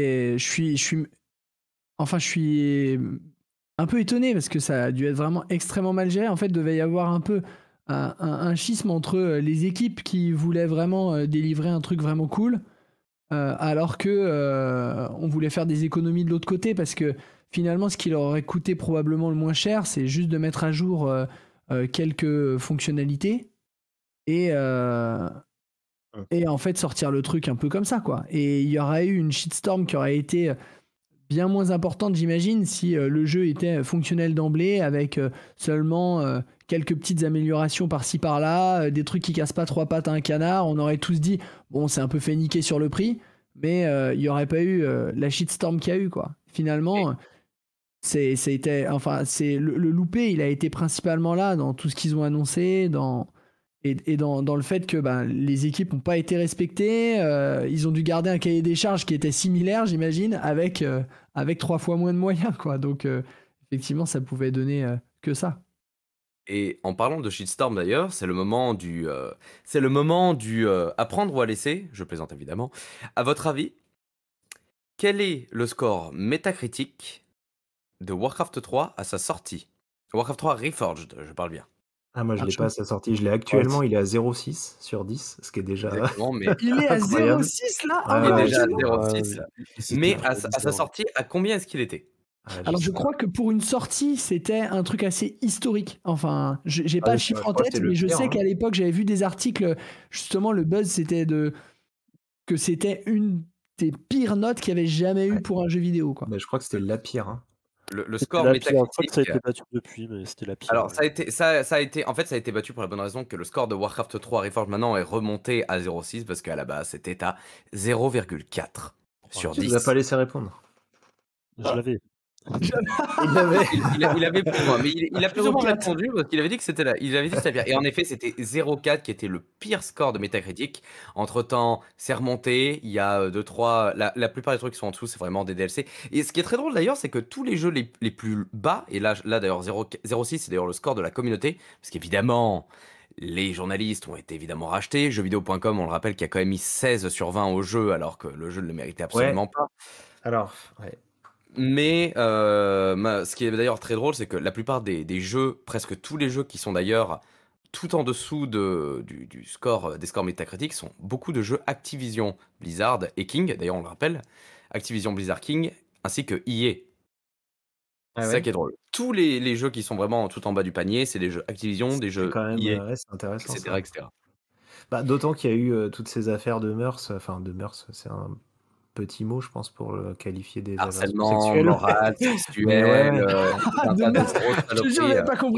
je suis un peu étonné parce que ça a dû être vraiment extrêmement mal géré. En fait, il devait y avoir un peu un schisme entre les équipes qui voulaient vraiment délivrer un truc vraiment cool, alors que on voulait faire des économies de l'autre côté parce que finalement, ce qui leur aurait coûté probablement le moins cher, c'est juste de mettre à jour quelques fonctionnalités et, euh, et en fait sortir le truc un peu comme ça, quoi. Et il y aurait eu une shitstorm qui aurait été bien moins importante, j'imagine, si le jeu était fonctionnel d'emblée, avec seulement quelques petites améliorations par-ci par-là, des trucs qui cassent pas trois pattes à un canard. On aurait tous dit, bon, c'est un peu fait niquer sur le prix, mais il n'y aurait pas eu la shitstorm qu'il y a eu, quoi. Finalement, le loupé, il a été principalement là dans tout ce qu'ils ont annoncé, dans le fait que les équipes n'ont pas été respectées. Ils ont dû garder un cahier des charges qui était similaire, j'imagine, avec 3 fois moins de moyens, quoi. Donc, effectivement, ça pouvait donner que ça. Et en parlant de shitstorm d'ailleurs, c'est le moment du apprendre ou à laisser, je plaisante évidemment. À votre avis, quel est le score métacritique de Warcraft 3 à sa sortie? Warcraft 3 Reforged, je parle bien. Ah, moi, je Ah, l'ai je- pas à sa sortie. Je l'ai actuellement, il est à 0,6 sur 10, ce qui est déjà Exactement, mais Il est à incroyable. 0,6 là. Ouais, il est ouais, déjà à actuellement. 0,6. C'était Mais très à sa bizarre. sortie, à combien est-ce qu'il était? Alors, je sais pas. crois que pour une sortie, c'était un truc assez historique. Enfin, j'ai pas Ah le oui, chiffre je en crois que tête, c'était le mais je pire, sais hein. qu'à l'époque, j'avais vu des articles. Justement, le buzz, c'était que c'était une des pires notes qu'il y avait jamais eu Ouais. pour un jeu vidéo, quoi. Mais je crois que c'était la pire, hein. Le C'était score la pire. Je crois que ça a métacritique. été battu depuis, mais c'était la pire. Alors, ouais. ça a été battu pour la bonne raison que le score de Warcraft 3 Reforged maintenant est remonté à 0,6 parce qu'à la base, c'était à 0,4 sur Tu 10. nous as pas laissé répondre. Je l'avais. Il l'avait. Il avait plus ou moins, mais il a plus ou moins 0,4. répondu parce qu'il avait dit que c'était il avait dit que c'était la pire. Et en effet, c'était 0,4 qui était le pire score de Metacritic. Entre-temps, c'est remonté. Il y a 2-3. La plupart des trucs qui sont en dessous, c'est vraiment des DLC. Et ce qui est très drôle d'ailleurs, c'est que tous les jeux les plus bas, et là d'ailleurs 0,6, c'est d'ailleurs le score de la communauté, parce qu'évidemment. Les journalistes ont été évidemment rachetés. Jeuxvideo.com, on le rappelle, qui a quand même mis 16 sur 20 au jeu, alors que le jeu ne le méritait absolument pas. Alors, ouais. Mais ce qui est d'ailleurs très drôle, c'est que la plupart des jeux, presque tous les jeux qui sont d'ailleurs tout en dessous du score, des scores métacritiques, sont beaucoup de jeux Activision, Blizzard et King, d'ailleurs on le rappelle, Activision, Blizzard, King, ainsi que EA. Ah C'est ça ouais? qui est drôle. Tous les jeux qui sont vraiment tout en bas du panier, c'est des jeux Activision, des C'est jeux quand même, EA, ouais, c'est intéressant etc., ça. etc. Bah, d'autant qu'il y a eu toutes ces affaires de mœurs, enfin de mœurs, c'est un petit mot, je pense, pour qualifier des agressions Harcèlement, sexuelles. moral, Mais sexuel, ouais, tout un De tas de merde. grosses Je te jure, saloperies. j'avais pas compris.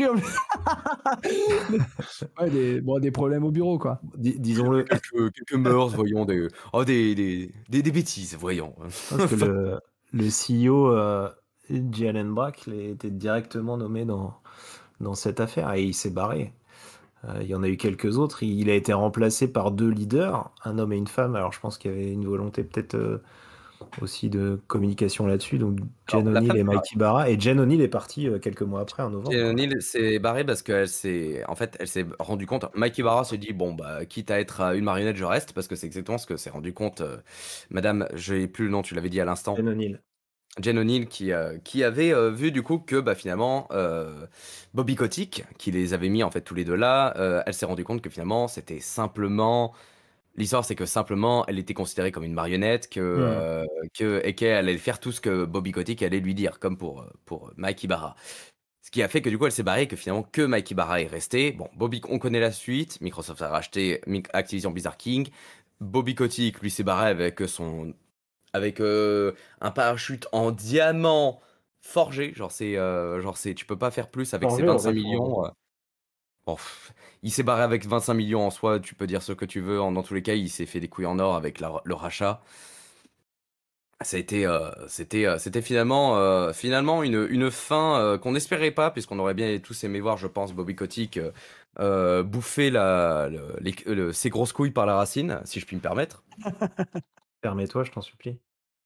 Ouais, des problèmes au bureau, quoi. disons-le, Quelques mœurs, voyons, des bêtises, voyons. parce que le CEO, Jalen Brack, il était directement nommé dans cette affaire et il s'est barré. Il y en a eu quelques autres. Il a été remplacé par 2 leaders, un homme et une femme. Alors je pense qu'il y avait une volonté peut-être aussi de communication là-dessus. Donc Alors, Jen la O'Neill femme et s'est barrée. Mikey Barra. Et Jen O'Neill est partie quelques mois après, en novembre, Et quoi. O'Neill s'est barrée parce qu'elle s'est rendue compte. Mikey Barra s'est dit bon bah quitte à être une marionnette, je reste parce que c'est exactement ce que s'est rendu compte Madame, je n'ai plus le nom, tu l'avais dit à l'instant. Jen O'Neill. Jen O'Neill qui avait vu du coup que bah, finalement Bobby Kotick qui les avait mis en fait tous les deux là, elle s'est rendue compte que finalement c'était simplement l'histoire, c'est que simplement elle était considérée comme une marionnette et qu'elle allait faire tout ce que Bobby Kotick allait lui dire comme pour Mikey Barra. Ce qui a fait que du coup elle s'est barrée et que finalement que Mikey Barra est resté. Bon, Bobby, on connaît la suite. Microsoft a racheté Activision Blizzard King. Bobby Kotick lui s'est barré avec un parachute en diamant forgé. Genre tu peux pas faire plus avec ces Forgé ou 25 réforgé? millions. Bon, il s'est barré avec 25 millions en soi. Tu peux dire ce que tu veux. Dans tous les cas, il s'est fait des couilles en or avec le rachat. C'était finalement une fin qu'on n'espérait pas, puisqu'on aurait bien tous aimé voir, je pense, Bobby Kotick bouffer ses grosses couilles par la racine, si je puis me permettre. Permets-toi, je t'en supplie.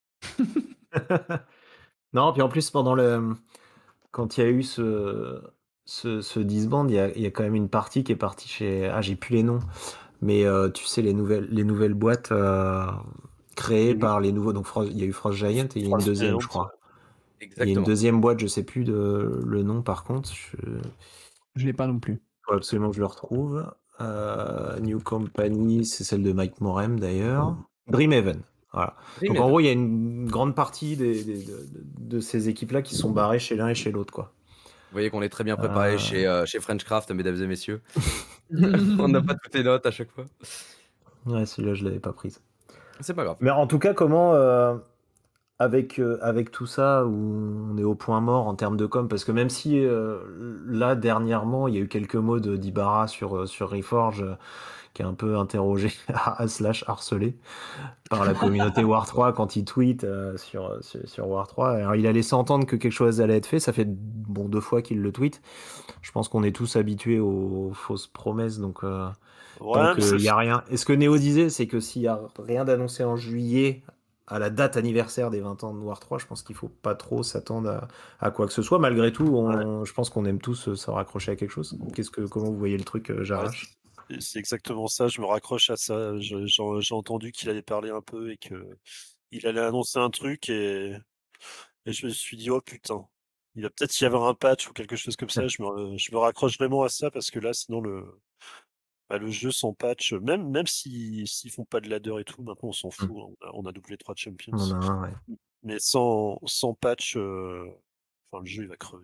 Non, puis en plus, quand il y a eu ce disband, il y a quand même une partie qui est partie chez. Ah, j'ai plus les noms. Mais tu sais, les nouvelles boîtes créées Oui. par les nouveaux. Donc, il y a eu Frost Giant et il y a une Frost deuxième, Giant, je crois. Et il y a une Exactement. deuxième boîte, je sais plus le nom par contre. Je l'ai pas non plus. Faut absolument que je le retrouve. New Company, c'est celle de Mike Morem d'ailleurs. Dreamhaven. Voilà. Donc en gros, il y a une grande partie de ces équipes-là qui sont barrées chez l'un et chez l'autre, quoi. Vous voyez qu'on est très bien préparé chez Frenchcraft, mesdames et messieurs. On n'a pas toutes les notes à chaque fois. Ouais, celui-là, je l'avais pas prise. C'est pas grave. Mais en tout cas, comment avec tout ça, où on est au point mort en termes de com, parce que même si là, dernièrement, il y a eu quelques mots d'Ibarra sur Reforge, qui est un peu interrogé slash harcelé par la communauté War 3 quand il tweet sur War 3. Alors, il a laissé entendre que quelque chose allait être fait. Ça fait 2 fois qu'il le tweet. Je pense qu'on est tous habitués aux fausses promesses, donc tant Ouais, mais qu'il n'y a rien. Et ce que Néo disait, c'est que s'il n'y a rien d'annoncé en juillet, à la date anniversaire des 20 ans de War 3, je pense qu'il faut pas trop s'attendre à quoi que ce soit. Malgré tout, je pense qu'on aime tous se raccrocher à quelque chose. Comment vous voyez le truc, ouais, Jarache? c'est exactement ça. Je me raccroche à ça. J'ai entendu qu'il allait parler un peu et que il allait annoncer un truc et je me suis dit, oh putain, il va peut-être y avoir un patch ou quelque chose comme ça. Je me raccroche vraiment à ça parce que là, sinon, le jeu sans patch, même s'ils font pas de ladder et tout, maintenant on s'en fout. Hein. On a doublé 3 Champions. On en a un, ouais. Mais sans patch, enfin, le jeu il va crever.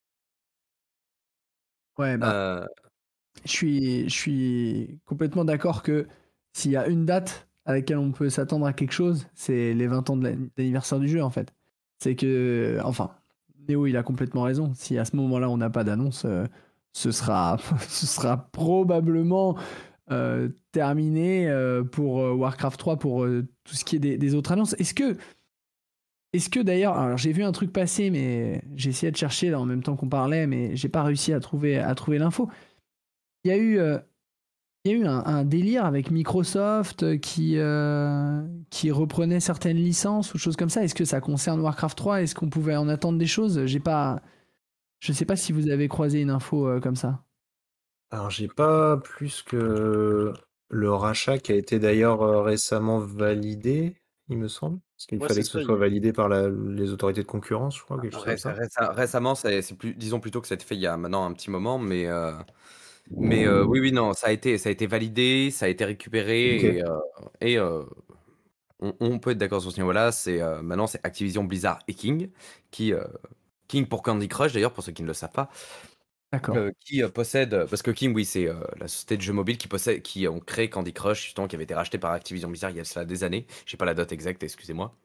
Ouais, bah, Euh, je suis complètement d'accord que s'il y a une date à laquelle on peut s'attendre à quelque chose, c'est les 20 ans d'anniversaire du jeu, en fait. C'est que, enfin, Néo, il a complètement raison. Si à ce moment-là, on n'a pas d'annonce, ce sera, ce sera probablement terminé pour Warcraft 3, pour tout ce qui est des autres annonces. Est-ce que d'ailleurs, alors j'ai vu un truc passer, mais j'ai essayé de chercher là en même temps qu'on parlait, mais j'ai pas réussi à trouver l'info. Il y a eu, il y a eu un délire avec Microsoft qui reprenait certaines licences ou choses comme ça. Est-ce que ça concerne Warcraft 3? Est-ce qu'on pouvait en attendre des choses? Je sais pas si vous avez croisé une info comme ça. Alors, j'ai pas plus que le rachat qui a été d'ailleurs récemment validé, il me semble. Parce qu'il Ouais, c'est fallait que ce ça. soit validé par les autorités de concurrence, je crois, quelque chose comme ça. récemment, c'est plus, disons plutôt que ça a été fait il y a maintenant un petit moment, mais oui, oui, non, ça a été validé, ça a été récupéré Ok. et on peut être d'accord sur ce niveau-là. Maintenant, c'est Activision Blizzard et King qui King pour Candy Crush d'ailleurs, pour ceux qui ne le savent pas, D'accord. qui possède, parce que King, oui, c'est la société de jeux mobiles qui ont créé Candy Crush, justement, qui avait été racheté par Activision Blizzard il y a cela des années. J'ai pas la date exacte, excusez-moi.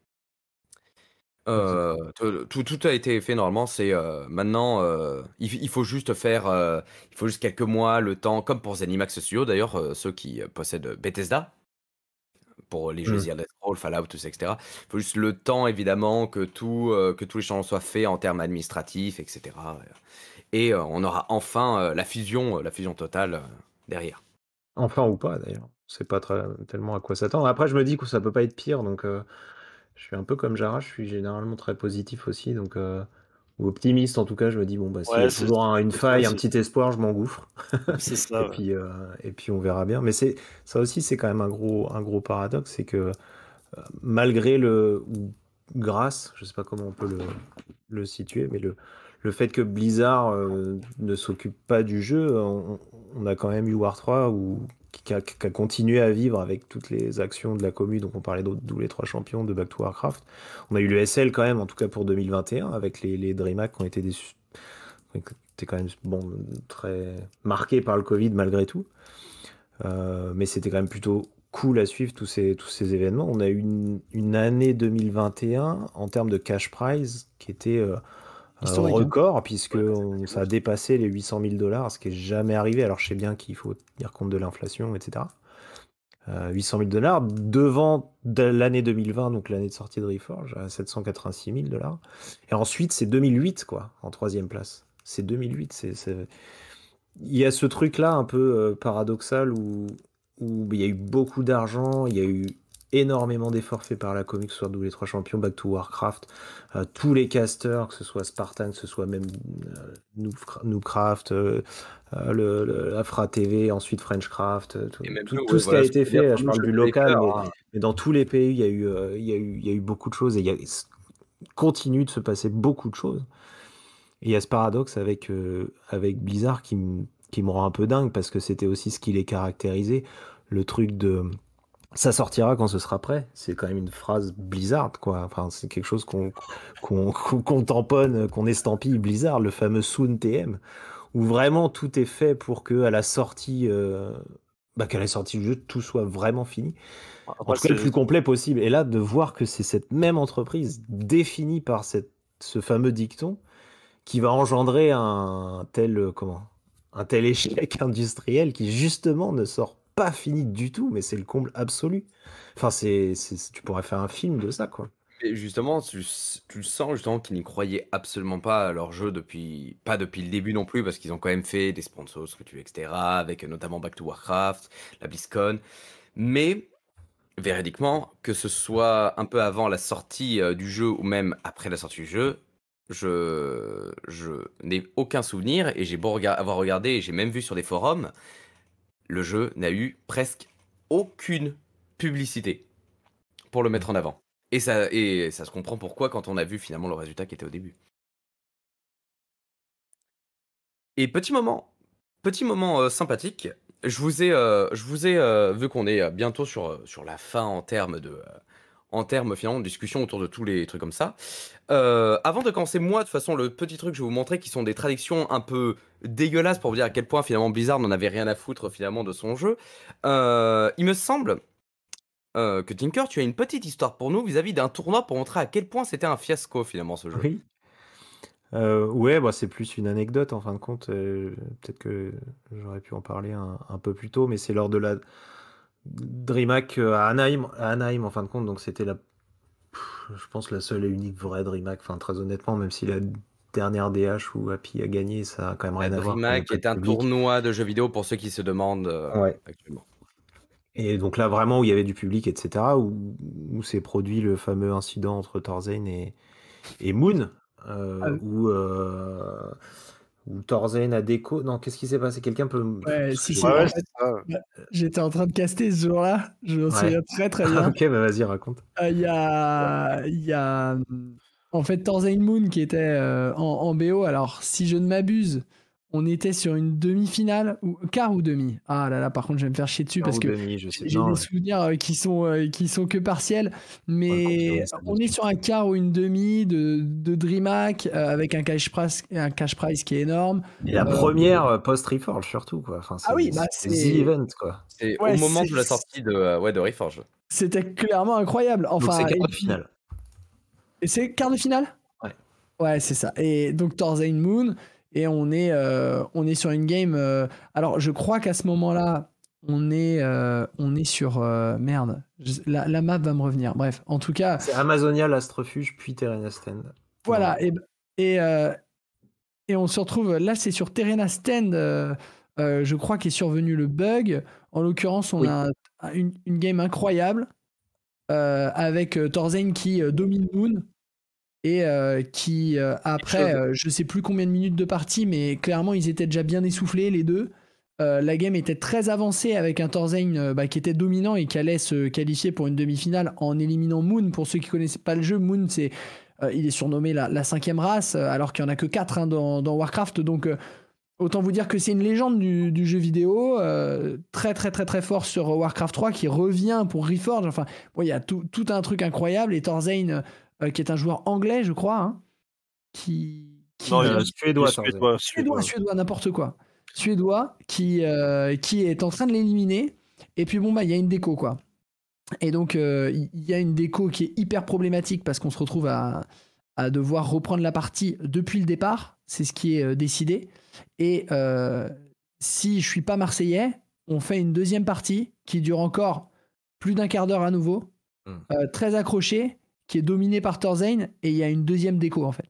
Tout a été fait normalement. C'est maintenant, il faut juste faire, il faut juste quelques mois, le temps, comme pour Zenimax Studio d'ailleurs, ceux qui possèdent Bethesda pour les jeux The Hmm. Elder Scrolls, Fallout, tout ça, etc. Il faut juste le temps évidemment que tous les changements soient faits en termes administratifs, etc. Et on aura enfin la fusion totale derrière. Enfin ou pas, d'ailleurs. C'est pas tellement à quoi s'attendre. Après, je me dis que ça peut pas être pire, donc je suis un peu comme Jara, je suis généralement très positif aussi, donc ou optimiste en tout cas. Je me dis, bon, bah, s'il y Ouais, a toujours une c'est ça, faille, un petit espoir, je m'engouffre. c'est Et ça. Ouais. puis, et puis on verra bien. Mais ça aussi, c'est quand même un gros paradoxe, c'est que malgré ou grâce, je sais pas comment on peut le situer, mais le fait que Blizzard ne s'occupe pas du jeu, on a quand même eu War 3 qui a continué à vivre avec toutes les actions de la commu, donc on parlait d'où les 3 champions de Back to Warcraft. On a eu le SL quand même, en tout cas pour 2021, avec les DreamHack qui ont été qui étaient quand même très marqués par le Covid malgré tout. Mais c'était quand même plutôt cool à suivre tous ces événements. On a eu une année 2021 en termes de cash prize qui était Historique, hein. record, puisque Ouais, c'est ça ouf. a dépassé les 800 000 $, ce qui est jamais arrivé. Alors je sais bien qu'il faut tenir compte de l'inflation, etc. 800 000 $, devant l'année 2020, donc l'année de sortie de Reforge, à 786 000 $. Et ensuite, c'est 2008, quoi, en troisième place. C'est 2008, il y a ce truc-là un peu paradoxal où il y a eu beaucoup d'argent, il y a eu énormément d'efforts faits par la commune, que ce soit Double les 3 champions, Back to Warcraft, tous les casters, que ce soit Spartan, que ce soit même Noobcraft, Afra TV, ensuite Frenchcraft, Et même tout, nous, tout ouais, ce qui a voilà, ce que été je veux dire, fait, pour je nous, parle je du fais les local, fleurs, mais dans tous les pays, il y a eu beaucoup de choses et continue de se passer beaucoup de choses. Et il y a ce paradoxe avec Blizzard qui me rend un peu dingue parce que c'était aussi ce qui les caractérisait. Le truc de ça sortira quand ce sera prêt. C'est quand même une phrase Blizzard, quoi. Enfin, c'est quelque chose qu'on tamponne, qu'on estampille Blizzard, le fameux Soon TM, où vraiment tout est fait pour que à la sortie qu'à la sortie du jeu, tout soit vraiment fini. En Après, tout cas, le plus complet possible. Et là, de voir que c'est cette même entreprise définie par ce fameux dicton qui va engendrer un tel échec industriel qui justement ne sort pas fini du tout, mais c'est le comble absolu. Enfin, tu pourrais faire un film de ça, quoi. Et justement, tu sens justement qu'ils n'y croyaient absolument pas à leur jeu pas depuis le début non plus, parce qu'ils ont quand même fait des sponsors, ce que tu veux, etc., avec notamment Back to Warcraft, la BlizzCon. Mais véridiquement, que ce soit un peu avant la sortie du jeu ou même après la sortie du jeu, je n'ai aucun souvenir et j'ai beau avoir regardé et j'ai même vu sur des forums, le jeu n'a eu presque aucune publicité pour le mettre en avant. Et ça se comprend pourquoi quand on a vu finalement le résultat qui était au début. Et petit moment sympathique, je vous ai vu qu'on est bientôt sur la fin en termes finalement de discussion autour de tous les trucs comme ça. Avant de commencer, moi, de toute façon, le petit truc que je vais vous montrer qui sont des traductions un peu dégueulasses pour vous dire à quel point finalement Blizzard n'en avait rien à foutre finalement de son jeu. Il me semble que Tinker, tu as une petite histoire pour nous vis-à-vis d'un tournoi pour montrer à quel point c'était un fiasco finalement ce jeu. Oui. Ouais, c'est plus une anecdote en fin de compte. Peut-être que j'aurais pu en parler un peu plus tôt, mais c'est lors de la DreamHack à Anaheim en fin de compte. Donc c'était je pense la seule et unique vraie DreamHack. Enfin, très honnêtement, même si la dernière DH où Happy a gagné, ça a quand même rien à voir. DreamHack est un tournoi de jeux vidéo pour ceux qui se demandent Ouais. actuellement. Et donc là, vraiment, où il y avait du public, etc., où s'est produit le fameux incident entre Thorzain et Moon, où Thorzain a déco. Non, qu'est-ce qui s'est passé? Quelqu'un peut Ouais, si. Ouais, En c'est fait, ça. j'étais en train de caster ce jour-là. Je me souviens très très bien. Ok, bah vas-y, raconte. Il y a en fait Thorzain Moon qui était en BO. Alors, si je ne m'abuse, on était sur une demi-finale, ou quart ou demi. Ah là là, par contre, je vais me faire chier dessus parce que j'ai des souvenirs qui sont que partiels. Mais on est sur un quart ou une demi de DreamHack avec un cash prize qui est énorme. Et la première post-Reforge surtout, quoi. Enfin, c'est The Event, quoi. C'est au moment de la sortie de Reforge. C'était clairement incroyable. Enfin, donc c'est quart de finale. Et c'est quart de finale? Ouais. Ouais, c'est ça. Et donc Thorzain Moon, et on est sur une game. Alors, je crois qu'à ce moment-là, on est sur merde. La map va me revenir. Bref, en tout cas. C'est Amazonia, Last Refuge, puis Terrena Stand. Voilà. Et on se retrouve là, c'est sur Terrena Stand. Je crois qu'est survenu le bug. En l'occurrence, on a une game incroyable avec Thorzain qui domine Moon. Et qui après je sais plus combien de minutes de partie, mais clairement ils étaient déjà bien essoufflés les deux. La game était très avancée avec un Thorzain qui était dominant et qui allait se qualifier pour une demi-finale en éliminant Moon. Pour ceux qui connaissaient pas le jeu, Moon il est surnommé la cinquième race alors qu'il y en a que 4 dans Warcraft, donc autant vous dire que c'est une légende du jeu vidéo, très très très très fort sur Warcraft 3 qui revient pour Reforge. Enfin, il y a tout un truc incroyable. Et Thorzain qui est un joueur anglais, je crois, hein, non, suédois, n'importe quoi. Suédois qui est en train de l'éliminer. Et puis il y a une déco, quoi. Et donc il y a une déco qui est hyper problématique parce qu'on se retrouve à devoir reprendre la partie depuis le départ. C'est ce qui est décidé. Et si je suis pas marseillais, on fait une deuxième partie qui dure encore plus d'un quart d'heure à nouveau, très accrochée, qui est dominée par Thorzain, et il y a une deuxième déco en fait.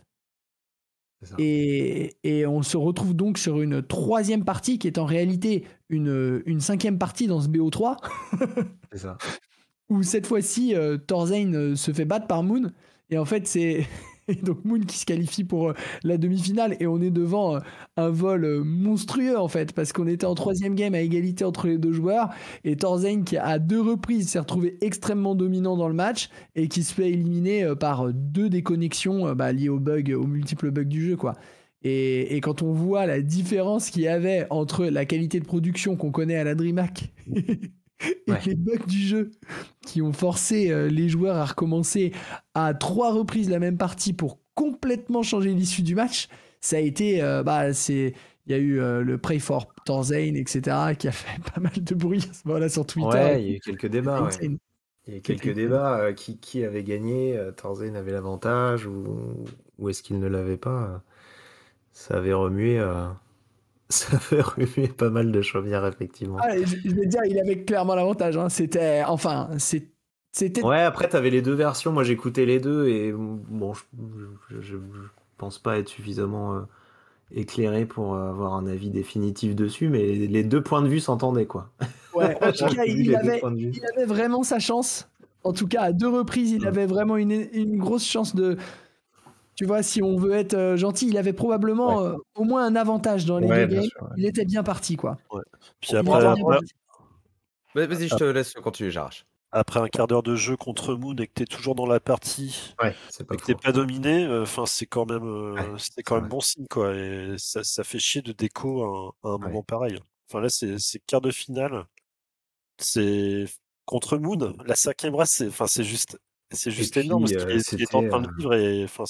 Et on se retrouve donc sur une troisième partie qui est en réalité une cinquième partie dans ce BO3. C'est ça. Où cette fois-ci, Thorzain se fait battre par Moon. Et en fait, c'est donc Moon qui se qualifie pour la demi-finale. Et on est devant un vol monstrueux, en fait, parce qu'on était en troisième game à égalité entre les deux joueurs. Et Thorzain, qui à 2 reprises s'est retrouvé extrêmement dominant dans le match et qui se fait éliminer par 2 déconnexions liées aux multiples bugs du jeu, quoi. Et quand on voit la différence qu'il y avait entre la qualité de production qu'on connaît à la DreamHack et les bugs du jeu qui ont forcé les joueurs à recommencer à 3 reprises la même partie pour complètement changer l'issue du match, ça a été il Il y a eu le Pray for Tarzane, etc., qui a fait pas mal de bruit à ce moment-là sur Twitter. Ouais, il y a eu quelques débats, ouais. Insane. Il y a eu C'était quelques débats. Qui avait gagné? Tarzan avait l'avantage ou est-ce qu'il ne l'avait pas? Ça avait remué, ça avait remué pas mal de chaumières, effectivement. Ah, je vais te dire, il avait clairement l'avantage. Hein. C'était. Enfin, c'était. Ouais, après, t'avais les deux versions. Moi, j'écoutais les deux et bon, je pense pas être suffisamment éclairé pour avoir un avis définitif dessus, mais les deux points de vue s'entendaient, quoi. Ouais, en tout J'ai cas, vu les deux points de vue. il avait vraiment sa chance. En tout cas, à 2 reprises, il avait vraiment une grosse chance de. Tu vois, si on veut être gentil, il avait probablement au moins un avantage dans les Ouais, deux bien games. sûr, ouais. Il était bien parti, quoi. Ouais. Puis Il après, était bien parti. Vas-y, je te laisse continuer, Jarache. après un quart d'heure de jeu contre Moon et que t'es toujours dans la partie Ouais, c'est pas et que t'es faux. pas dominé, enfin c'est quand même, Ouais, c'était c'est quand même vrai. bon signe quoi. Et ça fait chier de déco à un moment pareil. Enfin là c'est quart de finale, c'est contre Moon, la 5e race, c'est juste Et énorme puis, ce qu'il est en train de vivre et enfin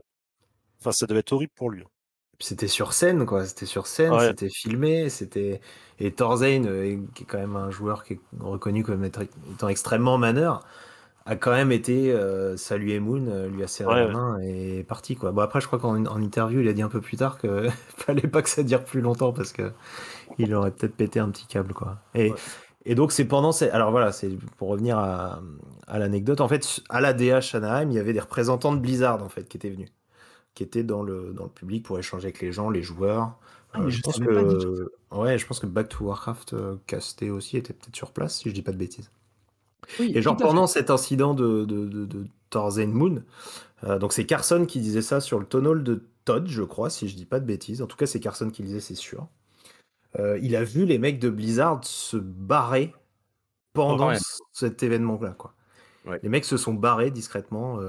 ça devait être horrible pour lui. c'était sur scène, quoi. C'était sur scène, Ouais. c'était filmé, et Thorzane, qui est quand même un joueur qui est reconnu comme étant extrêmement maneur, a quand même été saluer Moon, lui a serré Ouais, la ouais. main et est parti, quoi. Bon, après, je crois qu'en interview, il a dit un peu plus tard que fallait pas que ça dure plus longtemps parce que il aurait peut-être pété un petit câble, quoi. Et donc, c'est pendant alors voilà, c'est pour revenir à l'anecdote. En fait, à la DH Anaheim, il y avait des représentants de Blizzard, en fait, qui étaient venus, qui étaient dans le public pour échanger avec les gens, les joueurs. Ah, mais Je je pense savais pas du tout. ouais, je pense que Back to Warcraft casté aussi était peut-être sur place, si je dis pas de bêtises. Oui, Et tout genre à fait. pendant cet incident de Thorzane Moon, donc c'est Carson qui disait ça sur le tonneau de Todd, je crois, si je dis pas de bêtises. En tout cas, c'est Carson qui le disait, c'est sûr. Il a vu les mecs de Blizzard se barrer pendant Ouais. cet événement-là, quoi. Ouais. Les mecs se sont barrés discrètement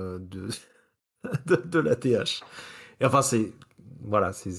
de la TH. Et enfin, voilà, c'est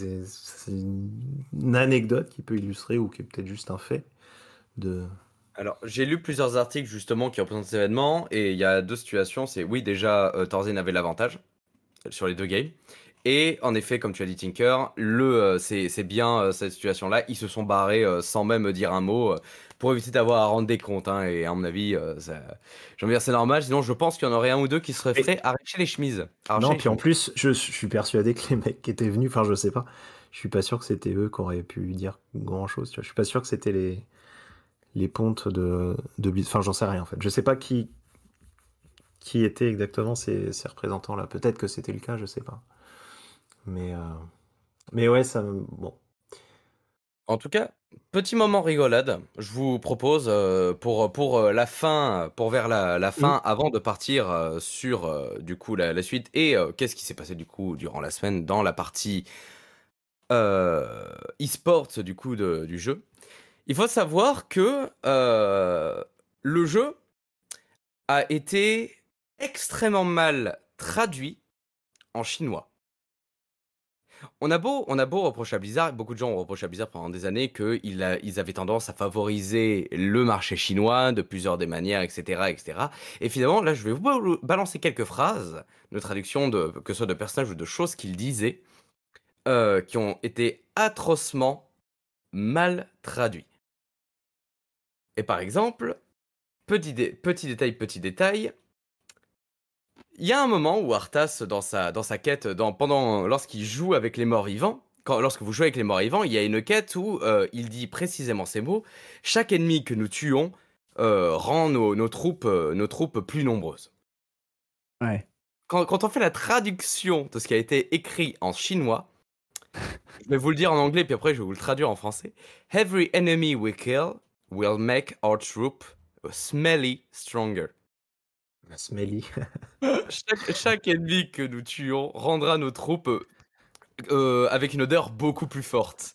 une anecdote qui peut illustrer ou qui est peut-être juste un fait de. Alors, j'ai lu plusieurs articles justement qui représentent cet événement, et il y a deux situations. C'est oui, déjà, Thorzane avait l'avantage sur les deux games. Et en effet, comme tu as dit, Tinker, c'est bien cette situation-là. Ils se sont barrés sans même dire un mot pour éviter d'avoir à rendre des comptes. Hein, et à mon avis, j'ai envie de dire c'est normal. Sinon, je pense qu'il y en aurait un ou deux qui seraient frais arracher les chemises. Non, puis en plus, je suis persuadé que les mecs qui étaient venus, enfin, je sais pas, je suis pas sûr que c'était eux qui auraient pu dire grand-chose. Tu vois, je suis pas sûr que c'était les pontes de Blizzard. Enfin, j'en sais rien en fait. Je sais pas qui étaient exactement ces représentants-là. Peut-être que c'était le cas, je sais pas. Mais ouais, ça. Bon. En tout cas, petit moment rigolade. Je vous propose pour la fin, pour vers la fin, avant de partir sur du coup la suite et qu'est-ce qui s'est passé du coup durant la semaine dans la partie e-sports du coup du jeu. Il faut savoir que le jeu a été extrêmement mal traduit en chinois. On a beau reprocher à Blizzard, beaucoup de gens ont reproché à Blizzard pendant des années qu'ils avaient tendance à favoriser le marché chinois de plusieurs des manières, etc., etc. Et finalement, là, je vais vous balancer quelques phrases de traduction, que ce soit de personnages ou de choses qu'ils disaient, qui ont été atrocement mal traduits. Et par exemple, petit détail, il y a un moment où Arthas, dans sa quête, lorsqu'il joue avec les morts-vivants, lorsque vous jouez avec les morts-vivants, il y a une quête où il dit précisément ces mots: chaque ennemi que nous tuons rend nos troupes plus nombreuses. Ouais. Quand on fait la traduction de ce qui a été écrit en chinois, je vais vous le dire en anglais, puis après je vais vous le traduire en français. Every enemy we kill will make our troop smelly stronger. Smelly. Chaque ennemi que nous tuons rendra nos troupes avec une odeur beaucoup plus forte.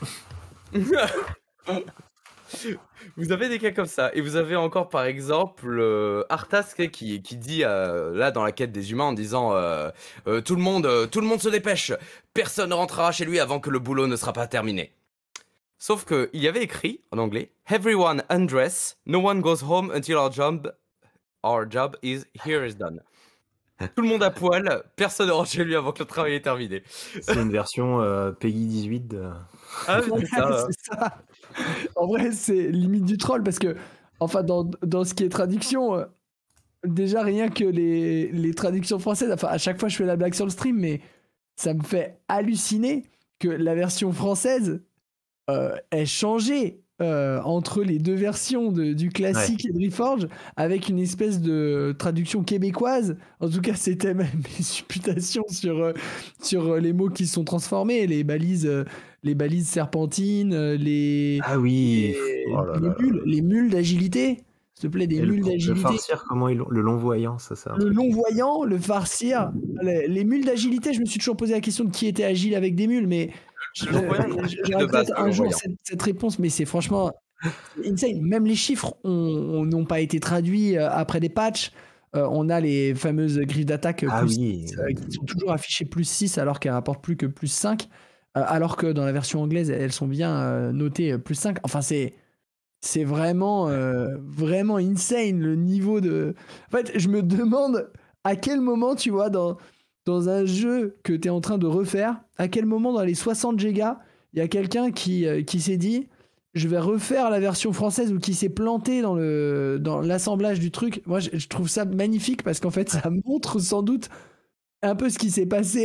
Vous avez des cas comme ça. Et vous avez encore, par exemple, Arthas qui dit, là, dans la quête des humains, en disant tout le monde se dépêche. Personne ne rentrera chez lui avant que le boulot ne sera pas terminé. Sauf qu'il y avait écrit, en anglais, Everyone undress, no one goes home until our job is here is done. Tout le monde à poil, personne ne rentre chez lui avant que le travail est terminé. C'est une version Peggy 18 de... Ah, mais c'est ça. C'est ça. En vrai, c'est limite du troll parce que, enfin, dans ce qui est traduction, déjà rien que les traductions françaises, enfin, à chaque fois je fais la blague sur le stream, mais ça me fait halluciner que la version française ait changé entre les deux versions du classique et de Reforge avec une espèce de traduction québécoise. En tout cas, c'était même mes supputations sur les mots qui sont transformés, les balises serpentines, Ah oui. les mules d'agilité. S'il te plaît, des Et mules le d'agilité. farcir, comment le long-voyant, ça c'est un Le truc. long-voyant, le farcir, les mules d'agilité, je me suis toujours posé la question de qui était agile avec des mules, mais Le long-voyant, j'aurais de base, peut-être le un jour long-voyant. cette réponse, mais c'est franchement insane. Même les chiffres n'ont pas été traduits après des patchs. On a les fameuses grilles d'attaque Ah plus oui. 6, qui sont toujours affichées plus 6 alors qu'elles rapportent plus que plus 5. Alors que dans la version anglaise, elles sont bien notées plus 5. Enfin, c'est vraiment, vraiment insane le niveau de. En fait, je me demande à quel moment, tu vois, dans un jeu que tu es en train de refaire, à quel moment dans les 60 gigas, il y a quelqu'un qui s'est dit je vais refaire la version française ou qui s'est planté dans l'assemblage du truc. Moi, je trouve ça magnifique parce qu'en fait, ça montre sans doute un peu ce qui s'est passé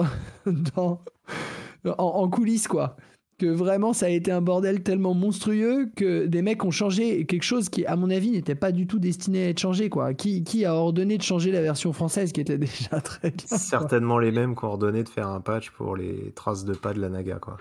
en coulisses, quoi. Que vraiment, ça a été un bordel tellement monstrueux que des mecs ont changé quelque chose qui, à mon avis, n'était pas du tout destiné à être changé, quoi. Qui a ordonné de changer la version française qui était déjà très bien, quoi. Certainement les mêmes qui ont ordonné de faire un patch pour les traces de pas de la Naga, quoi.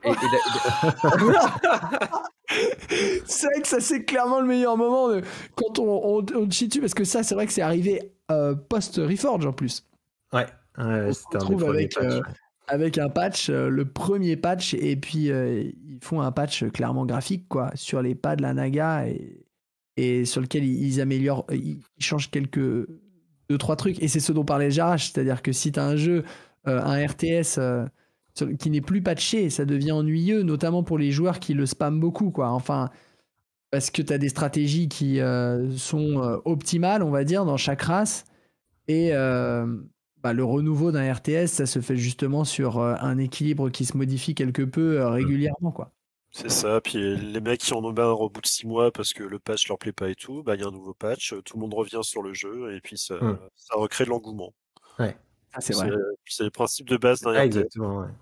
C'est vrai que ça, c'est clairement le meilleur moment quand on chie dessus, parce que ça, c'est vrai que c'est arrivé post-Reforge en plus. Ouais, On se c'était un des retrouve premiers avec, patchs. avec un patch, le premier patch, et puis ils font un patch clairement graphique, quoi, sur les pas de la Naga et sur lequel ils améliorent, ils changent deux, trois trucs. Et c'est ce dont parlait Jarash, c'est-à-dire que si tu as un jeu, un RTS qui n'est plus patché, ça devient ennuyeux, notamment pour les joueurs qui le spamment beaucoup, quoi. Enfin, parce que tu as des stratégies qui sont optimales, on va dire, dans chaque race. Et le renouveau d'un RTS, ça se fait justement sur un équilibre qui se modifie quelque peu régulièrement, quoi. C'est ça, puis les mecs qui en ont marre au bout de 6 mois parce que le patch leur plaît pas et tout, bah il y a un nouveau patch, tout le monde revient sur le jeu et puis ça recrée de l'engouement. Ouais. Ah, c'est vrai. C'est le principe de base d'un Ah, RTS. exactement, ouais.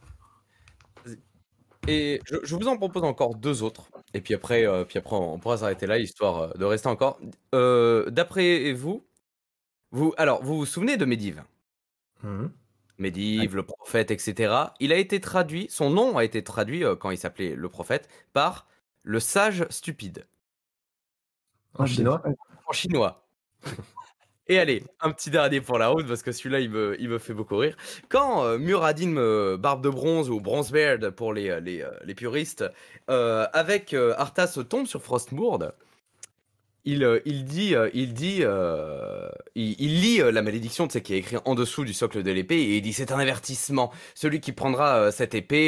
Et je vous en propose encore deux autres. Et puis après on pourra s'arrêter là, histoire de rester encore. D'après vous, alors, vous vous souvenez de Medivh? Mhm. Medivh, le prophète, etc. Il a été traduit, son nom a été traduit, quand il s'appelait le prophète, par le sage stupide, En chinois? en chinois. Et allez, un petit dernier pour la route, parce que celui-là, il me fait beaucoup rire. Quand Muradin, Barbe de Bronze, ou Bronzebeard pour les puristes, avec Arthas tombe sur Frostmourne, il lit la malédiction, tu sais, qui est écrite en dessous du socle de l'épée, et il dit c'est un avertissement. Celui qui prendra cette épée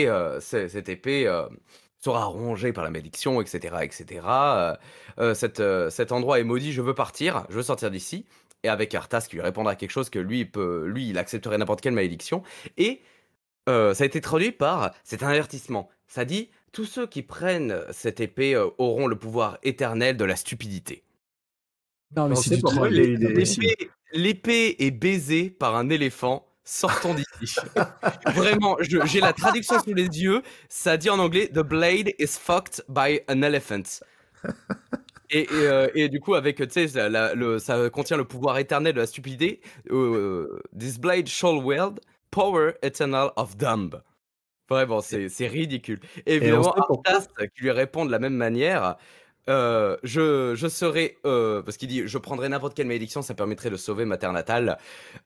sera rongé par la malédiction, etc., etc. Cet endroit est maudit. Je veux partir, je veux sortir d'ici. Et avec Arthas qui lui répondra quelque chose que lui, il accepterait n'importe quelle malédiction. Et ça a été traduit par c'est un avertissement. Ça dit tous ceux qui prennent cette épée auront le pouvoir éternel de la stupidité. Non, mais On c'est sait du pourquoi troll. il a eu des... L'épée est baisée par un éléphant sortant d'ici. Vraiment, j'ai la traduction sous les yeux. Ça dit en anglais The blade is fucked by an elephant. Et du coup, avec, tu sais, ça contient le pouvoir éternel de la stupidité. This blade shall wield power eternal of dumb. Vraiment, c'est ridicule. Et Et on évidemment, sait pourquoi. Arthas qui lui répond de la même manière. Je serai, parce qu'il dit je prendrai n'importe quelle malédiction, ça permettrait de sauver ma terre natale.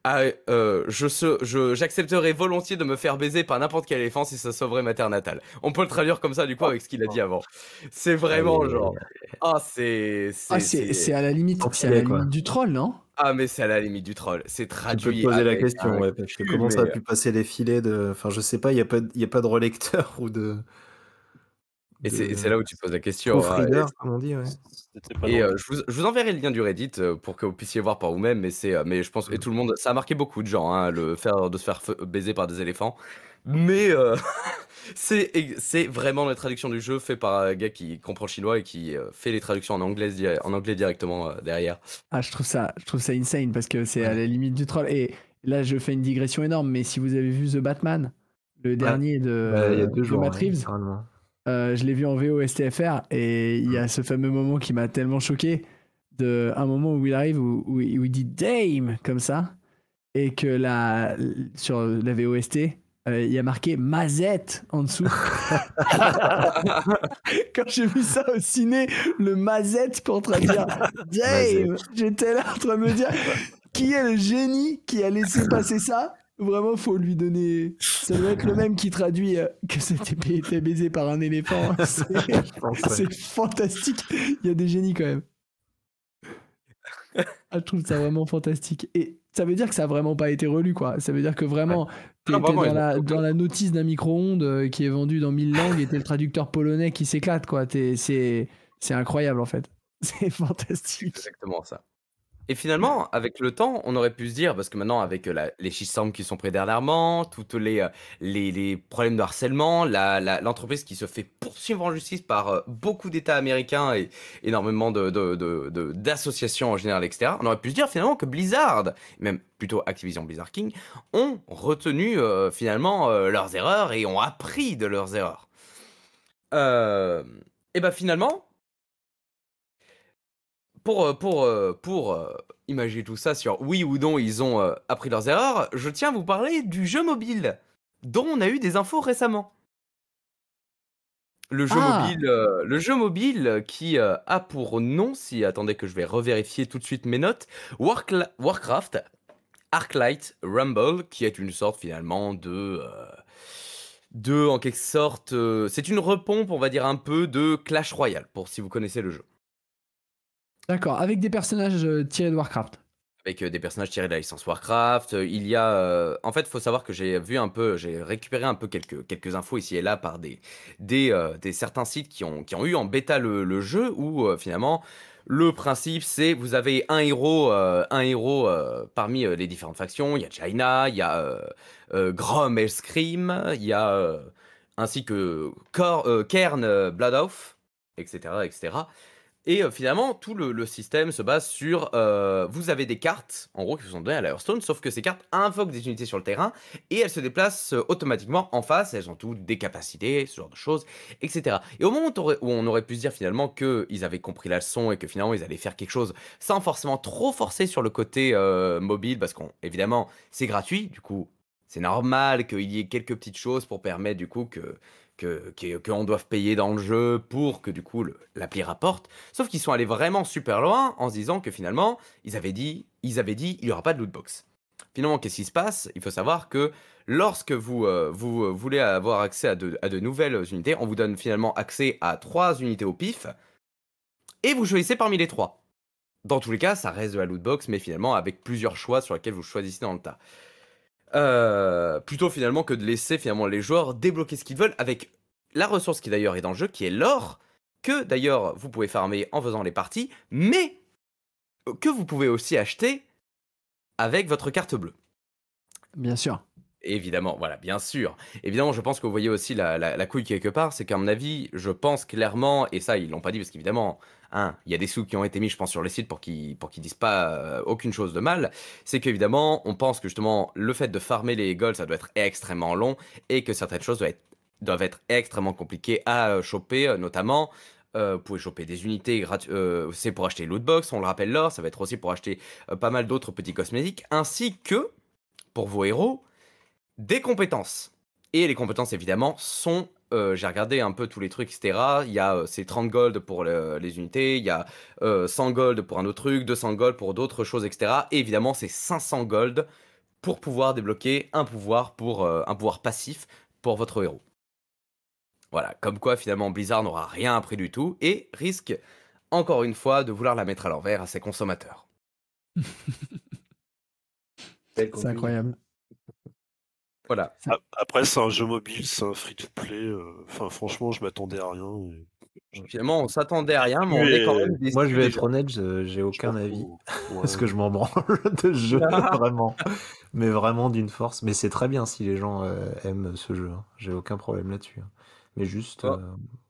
J'accepterai volontiers de me faire baiser par n'importe quel éléphant si ça sauverait ma terre natale. On peut le traduire comme ça du coup avec ce qu'il a dit avant. C'est vraiment genre, c'est à la limite, c'est à la limite du troll, non? ah mais c'est à la limite du troll. C'est Tu peux traduit te poser la avec question, un ouais, parce que cul, comment ça a mais pu passer les filets de... Enfin, je sais pas, il y a pas de relecteur ou de... Et c'est de là où tu poses la question, proof reader, comme on dit, ouais. C'était pas et dans le je vous enverrai le lien du Reddit, pour que vous puissiez voir par vous-même, mais je pense et Mmh. tout le monde ça a marqué beaucoup de gens, hein, de se faire baiser par des éléphants. Mais c'est vraiment la traduction du jeu fait par un gars qui comprend le chinois et qui, fait les traductions en anglais directement, derrière. Ah, je trouve ça insane parce que c'est à Ouais. la limite du troll. Et là, je fais une digression énorme, mais si vous avez vu The Batman, le Ouais. dernier Bah, il y a 2 de jours, Matt ouais, Reeves, littéralement. je l'ai vu en VO STFR et il y Mmh. a ce fameux moment qui m'a tellement choqué, de un moment où il arrive où il dit Dame comme ça et que sur la VOST, il y a marqué Mazette en dessous. Quand j'ai vu ça au ciné, le Mazette pour traduire Mazette. Dame, j'étais là en train de me dire qui est le génie qui a laissé passer ça. Vraiment, faut lui donner. Ça doit être le même qui traduit que c'était été baisé par un éléphant. Je pense, ouais. C'est fantastique. Il y a des génies quand même. Ah, je trouve ça vraiment fantastique. Et ça veut dire que ça a vraiment pas été relu, quoi. Ça veut dire que Ouais. vraiment, Non, t'es vraiment, ils ont tout dans la notice d'un micro-ondes qui est vendu dans 1000 langues et t'es le traducteur polonais qui s'éclate, quoi. C'est incroyable, en fait. C'est fantastique. exactement ça. Et finalement, avec le temps, on aurait pu se dire, parce que maintenant, avec les shitstorms qui sont pris dernièrement, toutes les problèmes de harcèlement, l'entreprise qui se fait poursuivre en justice par beaucoup d'États américains et énormément d'associations en général, etc., on aurait pu se dire finalement que Blizzard, même plutôt Activision Blizzard King, ont retenu finalement leurs erreurs et ont appris de leurs erreurs. Et ben finalement, pour imaginer tout ça sur oui ou non ils ont appris leurs erreurs, je tiens à vous parler du jeu mobile, dont on a eu des infos récemment. Ah! Le jeu mobile qui a pour nom, si attendez que je vais revérifier tout de suite mes notes, Warcraft Arclight Rumble, qui est une sorte finalement de en quelque sorte, c'est une repompe, on va dire un peu de Clash Royale, pour si vous connaissez le jeu. D'accord, avec des personnages tirés de Warcraft. Avec des personnages tirés de la licence Warcraft, il y a, en fait, il faut savoir que j'ai récupéré un peu quelques infos ici et là par des certains sites qui ont eu en bêta le jeu où, finalement, le principe c'est vous avez un héros, parmi, les différentes factions. Il y a Jaina, il y a, Grom Hellscream, il y a, ainsi que Cairn, Bloodoath, et cetera, et cetera. Et finalement, tout le système se base sur, vous avez des cartes, en gros, qui vous sont données à la Hearthstone, sauf que ces cartes invoquent des unités sur le terrain et elles se déplacent automatiquement en face, elles ont toutes des capacités, ce genre de choses, et cetera. Et au moment où on aurait pu se dire finalement qu'ils avaient compris la leçon et que finalement ils allaient faire quelque chose sans forcément trop forcer sur le côté mobile, parce qu'évidemment c'est gratuit, du coup c'est normal qu'il y ait quelques petites choses pour permettre du coup qu'on doive payer dans le jeu pour que du coup l'appli rapporte. Sauf qu'ils sont allés vraiment super loin en se disant que finalement, ils avaient dit, il n'y aura pas de lootbox. Finalement, qu'est-ce qui se passe? Il faut savoir que lorsque vous voulez avoir accès à de nouvelles unités, on vous donne finalement accès à 3 unités au pif, et vous choisissez parmi les 3. Dans tous les cas, ça reste de la lootbox, mais finalement avec plusieurs choix sur lesquels vous choisissez dans le tas. Plutôt finalement que de laisser finalement les joueurs débloquer ce qu'ils veulent avec la ressource qui d'ailleurs est dans le jeu, qui est l'or, que d'ailleurs vous pouvez farmer en faisant les parties, mais que vous pouvez aussi acheter avec votre carte bleue. Bien sûr. Évidemment, voilà, bien sûr. Évidemment, je pense que vous voyez aussi la couille quelque part, c'est qu'à mon avis, je pense clairement, et ça ils l'ont pas dit parce qu'évidemment, hein, il y a des sous qui ont été mis, je pense, sur les sites pour qu'ils disent pas aucune chose de mal, c'est qu'évidemment, on pense que justement, le fait de farmer les golds, ça doit être extrêmement long, et que certaines choses doivent être extrêmement compliquées à choper, notamment... vous pouvez choper des unités c'est pour acheter lootbox, on le rappelle là, ça va être aussi pour acheter pas mal d'autres petits cosmétiques, ainsi que, pour vos héros, des compétences. Et les compétences, évidemment, sont. J'ai regardé un peu tous les trucs, etc. Il y a c'est 30 gold pour les unités, il y a 100 gold pour un autre truc, 200 gold pour d'autres choses, etc. Et évidemment, c'est 500 gold pour pouvoir débloquer un pouvoir passif pour votre héros. Voilà, comme quoi finalement Blizzard n'aura rien appris du tout et risque encore une fois de vouloir la mettre à l'envers à ses consommateurs. Belle C'est conclusion. incroyable. Voilà. Après, c'est un jeu mobile, c'est un free-to-play. Enfin, franchement, je m'attendais à rien. Finalement, on s'attendait à rien, mais on est quand Et même Moi, je déçus vais déjà. être honnête, j'ai je aucun m'en avis. fous. Parce Ouais. que je m'en branle de ce jeu, vraiment. Mais vraiment d'une force. Mais c'est très bien si les gens aiment ce jeu, hein. J'ai aucun problème là-dessus, hein. Mais juste, Oh,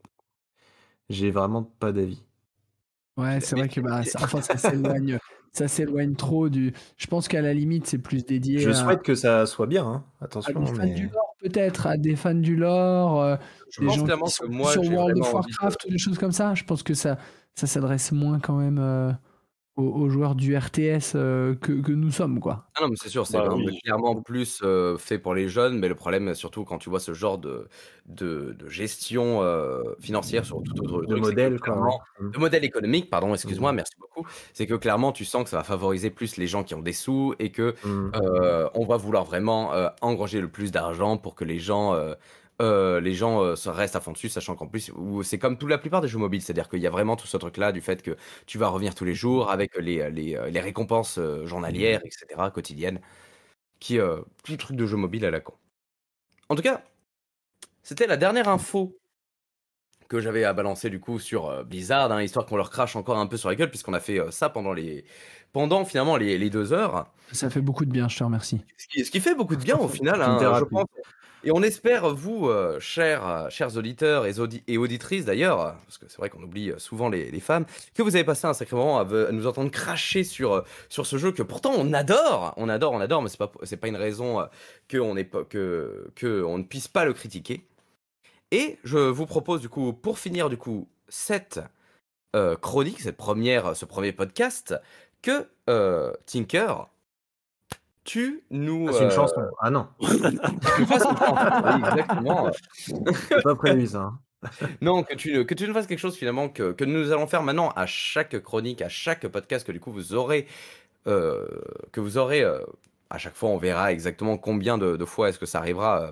j'ai vraiment pas d'avis. Ouais, c'est mais vrai que enfin, ça s'éloigne trop du. Je pense qu'à la limite, c'est plus dédié Je souhaite que ça soit bien, hein. à des Attention, fans du mais lore, peut-être, à des fans du lore, je des pense gens qui clairement sont que plus moi, sur j'ai World vraiment of envie de. Warcraft ou des choses comme ça. Je pense que ça s'adresse moins quand même aux joueurs du RTS que nous sommes, quoi. Ah non, mais c'est sûr, c'est Bah vraiment oui. clairement plus fait pour les jeunes, mais le problème, surtout quand tu vois ce genre de gestion financière sur tout autre de truc, c'est que modèle, quoi, ouais. clairement, de modèle économique, pardon, excuse-moi, Mm. merci beaucoup, c'est que clairement, tu sens que ça va favoriser plus les gens qui ont des sous et que Mm. on va vouloir vraiment engranger le plus d'argent pour que les gens se restent à fond dessus, sachant qu'en plus, c'est comme la plupart des jeux mobiles, c'est-à-dire qu'il y a vraiment tout ce truc-là du fait que tu vas revenir tous les jours avec les récompenses journalières, etc., quotidiennes, petit truc de jeu mobile à la con. En tout cas, c'était la dernière info que j'avais à balancer du coup sur Blizzard, hein, histoire qu'on leur crache encore un peu sur la gueule, puisqu'on a fait ça pendant finalement les 2 heures. Ça fait beaucoup de bien, je te remercie. Ce qui fait beaucoup de bien au final, C'est une hein, je thérapie. pense. Et on espère, vous, chers auditeurs et auditrices d'ailleurs, parce que c'est vrai qu'on oublie souvent les femmes, que vous avez passé un sacré moment à nous entendre cracher sur ce jeu que pourtant on adore, mais c'est pas une raison qu'on ne puisse pas le critiquer. Et je vous propose du coup, pour finir du coup cette chronique, ce premier podcast, que Tinker, tu nous C'est une chanson. Ah non, tu fasses une chanson, oui, exactement. c'est pas prévu ça, hein. Non, que tu nous fasses quelque chose finalement que nous allons faire maintenant à chaque chronique, à chaque podcast que du coup vous aurez, à chaque fois on verra exactement combien de fois est-ce que ça arrivera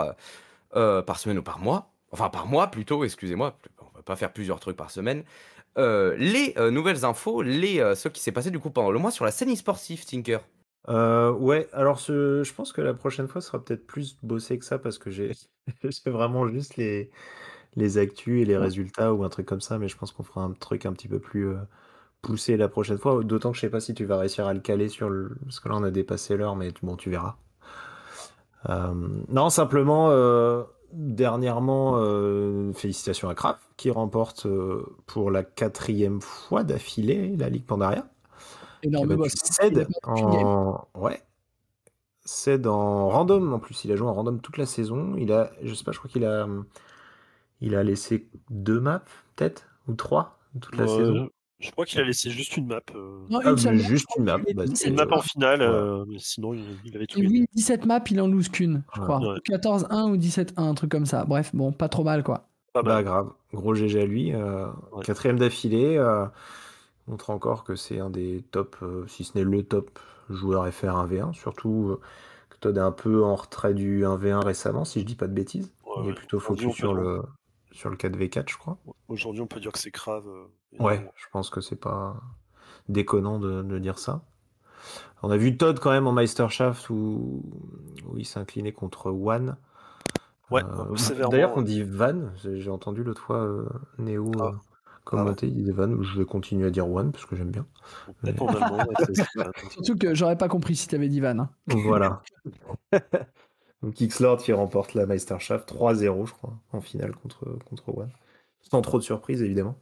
par semaine ou par mois. Enfin par mois plutôt, excusez-moi, on va pas faire plusieurs trucs par semaine. Les nouvelles infos, ce qui s'est passé du coup pendant le mois sur la scène e-sportive, Tinker. Ouais, alors je pense que la prochaine fois sera peut-être plus bossé que ça parce que j'ai j'ai vraiment juste les actus et les résultats ou un truc comme ça, mais je pense qu'on fera un truc un petit peu plus poussé la prochaine fois, d'autant que je sais pas si tu vas réussir à le caler parce que là on a dépassé l'heure, mais bon, tu verras. Euh, non, simplement, dernièrement, félicitations à Kraft qui remporte pour la 4e fois d'affilée la Ligue Pandaria, qui a Énorme battu boss, hein. Il a Ced pas aucune game. Ouais, Ced en random en plus. Il a joué en random toute la saison. Je sais pas, je crois qu'il a laissé 2 maps, peut-être, ou 3 toute la saison. Je crois qu'il a laissé juste une map. Non, Ah, une seule mais map, je juste crois une map. qu'il est Bah, 17 Une map en finale, voilà. mais sinon il avait tout Il gagné. win 17 maps, il en lose qu'une, je Ouais. crois. Ouais. Ou 14-1 ou 17-1, un truc comme ça. Bref, bon, pas trop mal, quoi. Pas Bah mal. grave, gros GG à lui. Ouais. 4e d'affilée. Montre encore que c'est un des top, si ce n'est le top joueur FR 1v1. Surtout que Todd est un peu en retrait du 1v1 récemment, si je dis pas de bêtises. Il est Ouais. plutôt Aujourd'hui, focus sur le 4v4, je crois. Aujourd'hui, on peut dire que c'est grave. Ouais, Énormément. je pense que c'est pas déconnant de dire ça. On a vu Todd quand même en Meisterschaft où il s'inclinait contre One. Ouais, D'ailleurs, sévèrement. on dit Van. J'ai entendu l'autre fois Néo Ah, commenter, il disait Van. Je vais continuer à dire One parce que j'aime bien. peut-être en allemand. Ouais, c'est pas- Surtout que j'aurais pas compris si t'avais dit Van, hein. Voilà. Donc Xlord qui remporte la Meisterschaft 3-0, je crois, en finale contre One. Sans trop de surprise, évidemment.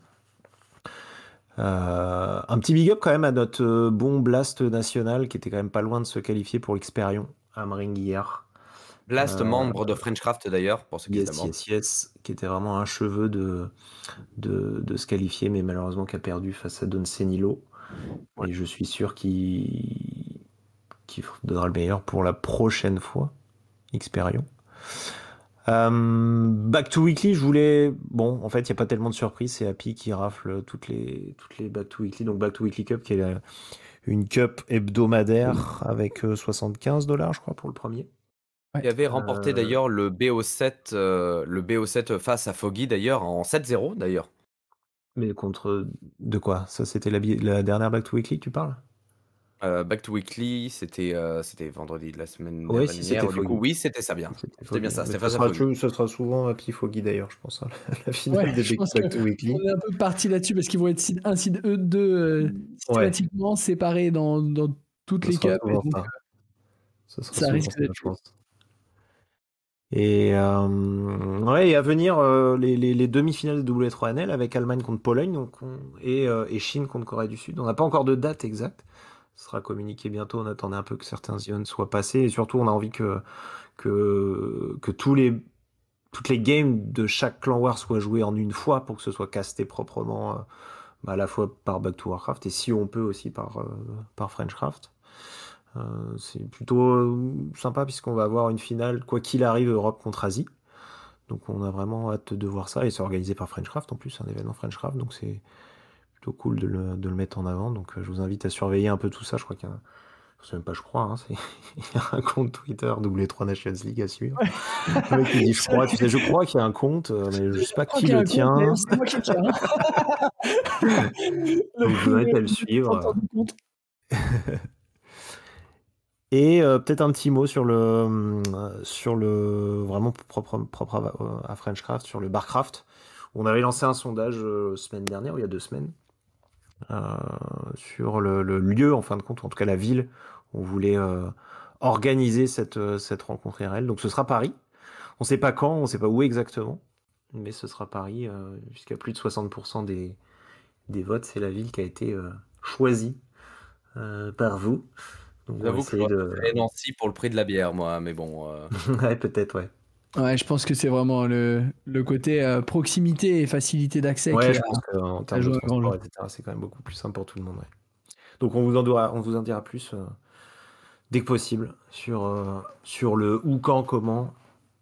Un petit big up quand même à notre bon Blast national qui était quand même pas loin de se qualifier pour l'Xperion à Mring hier. Blast, membre de Frenchcraft d'ailleurs, pour ceux qui se demandent. Yes, qui était vraiment un cheveu de se qualifier, mais malheureusement qui a perdu face à Don Senilo. Ouais. Et je suis sûr qu'il donnera le meilleur pour la prochaine fois, Xperion. Back to Weekly, bon, en fait, il n'y a pas tellement de surprises, c'est Happy qui rafle toutes les Back to Weekly. Donc Back to Weekly Cup, qui est une cup hebdomadaire avec $75, je crois, pour le premier. Il avait remporté d'ailleurs le BO7 face à Foggy d'ailleurs en 7-0 d'ailleurs. Mais contre de quoi? Ça, c'était la dernière Back to Weekly, tu parles? Back to Weekly, c'était vendredi de la semaine Ouais, si c'était dernière. Du coup, Foggy. oui, c'était ça bien. C'était C'était bien Foggy. ça, Mais c'était ça face à sera, Foggy. ça sera souvent Happy Foggy d'ailleurs, je pense, hein, la finale Ouais, des je pense Back to qu'on Weekly. est un peu parti là-dessus parce qu'ils vont être un seed E2 Ouais, systématiquement séparés dans toutes ça les sera cups. Et souvent donc, ça. Ça sera ça souvent risque ça, d'être je chaud. pense. Et ouais, et à venir les demi-finales de W3NL avec Allemagne contre Pologne et Chine contre Corée du Sud. On n'a pas encore de date exacte. Ce sera communiqué bientôt. On attendait un peu que certains ions soient passés. Et surtout, on a envie que toutes les games de chaque clan War soient jouées en une fois pour que ce soit casté proprement, à la fois par Back to Warcraft et si on peut aussi par Frenchcraft. C'est plutôt sympa puisqu'on va avoir une finale, quoi qu'il arrive, Europe contre Asie. Donc on a vraiment hâte de voir ça et c'est organisé par Frenchcraft en plus, un événement Frenchcraft, donc c'est plutôt cool de le mettre en avant. Donc je vous invite à surveiller un peu tout ça. Je crois qu'il y a je sais même pas, je crois, hein, il y a un compte Twitter W3 Nations League à suivre. Le mec il dit je crois, tu sais, je crois qu'il y a un compte, mais je sais pas Je crois qui qu'il y a le un compte, tient. d'ailleurs, c'est moi qui le tiens. Donc je vous invite à le suivre. Du compte. Et peut-être un petit mot sur le vraiment propre à Frenchcraft, sur le Barcraft. On avait lancé un sondage semaine dernière, ou il y a 2 semaines, euh, sur le lieu, en fin de compte, ou en tout cas la ville où on voulait organiser cette rencontre IRL. Donc ce sera Paris. On ne sait pas quand, on ne sait pas où exactement, mais ce sera Paris, puisqu'à plus de 60% des votes, c'est la ville qui a été choisie par vous. Donc on va J'avoue que essayer j'aurais de... préféré Nancy pour le prix de la bière, moi, mais bon. Ouais, peut-être, ouais. Ouais, je pense que c'est vraiment le côté proximité et facilité d'accès Ouais, qui je a, pense qu'en a termes de joué un grand jeu. transport, etc., c'est quand même beaucoup plus simple pour tout le monde. Ouais. Donc on vous en dira plus dès que possible sur le où, quand, comment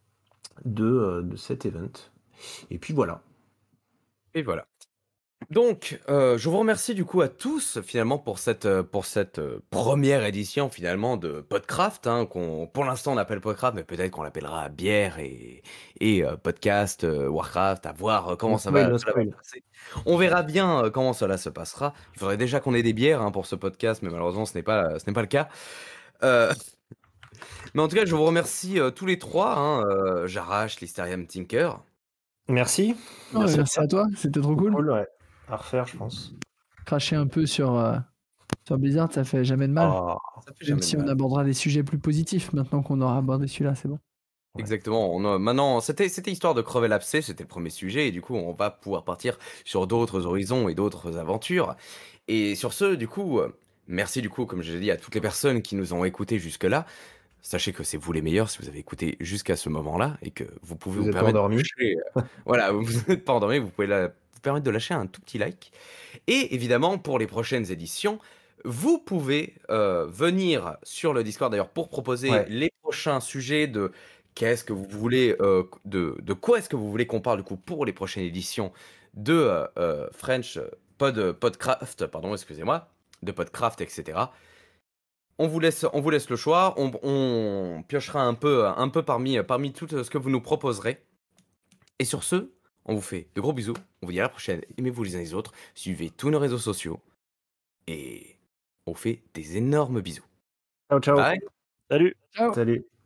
de cet event. Et puis voilà. Et voilà. Donc, je vous remercie du coup à tous finalement pour cette première édition finalement de Podcraft, hein, qu'on pour l'instant on appelle Podcraft, mais peut-être qu'on l'appellera bière et podcast Warcraft, à voir No comment spoil, no cela va se spoil. passer. On verra bien comment cela se passera. Il faudrait déjà qu'on ait des bières hein, pour ce podcast, mais malheureusement ce n'est pas le cas. Euh, mais en tout cas, je vous remercie tous les trois, hein, Jarash, Listariam, Tinker. Merci. Ouais, Merci à merci toi. à toi, c'était trop C'est cool. cool, ouais. À refaire, je pense. Cracher un peu sur Blizzard, ça fait jamais de mal. Oh, Ça fait Même jamais de si on mal. abordera des sujets plus positifs maintenant qu'on aura abordé celui-là, c'est bon. ouais. Exactement. Maintenant, c'était histoire de crever l'abcès, c'était le premier sujet, et du coup, on va pouvoir partir sur d'autres horizons et d'autres aventures. Et sur ce, du coup, merci du coup, comme je l'ai dit, à toutes les personnes qui nous ont écoutés jusque-là. Sachez que c'est vous les meilleurs si vous avez écouté jusqu'à ce moment-là et que vous pouvez Vous vous êtes pas permettre de endormi. lâcher. Voilà, vous n'êtes pas endormi, vous pouvez vous permettre de lâcher un tout petit like. Et évidemment, pour les prochaines éditions, vous pouvez venir sur le Discord d'ailleurs pour proposer Ouais. les prochains sujets de qu'est-ce que vous voulez, de quoi est-ce que vous voulez qu'on parle du coup pour les prochaines éditions de French Podcraft, pardon, excusez-moi, de Podcraft, etc. On vous laisse le choix, on piochera un peu parmi tout ce que vous nous proposerez. Et sur ce, on vous fait de gros bisous, on vous dit à la prochaine, aimez-vous les uns les autres, suivez tous nos réseaux sociaux, et on vous fait des énormes bisous. Ciao, ciao. Bye! Salut! Ciao! Salut.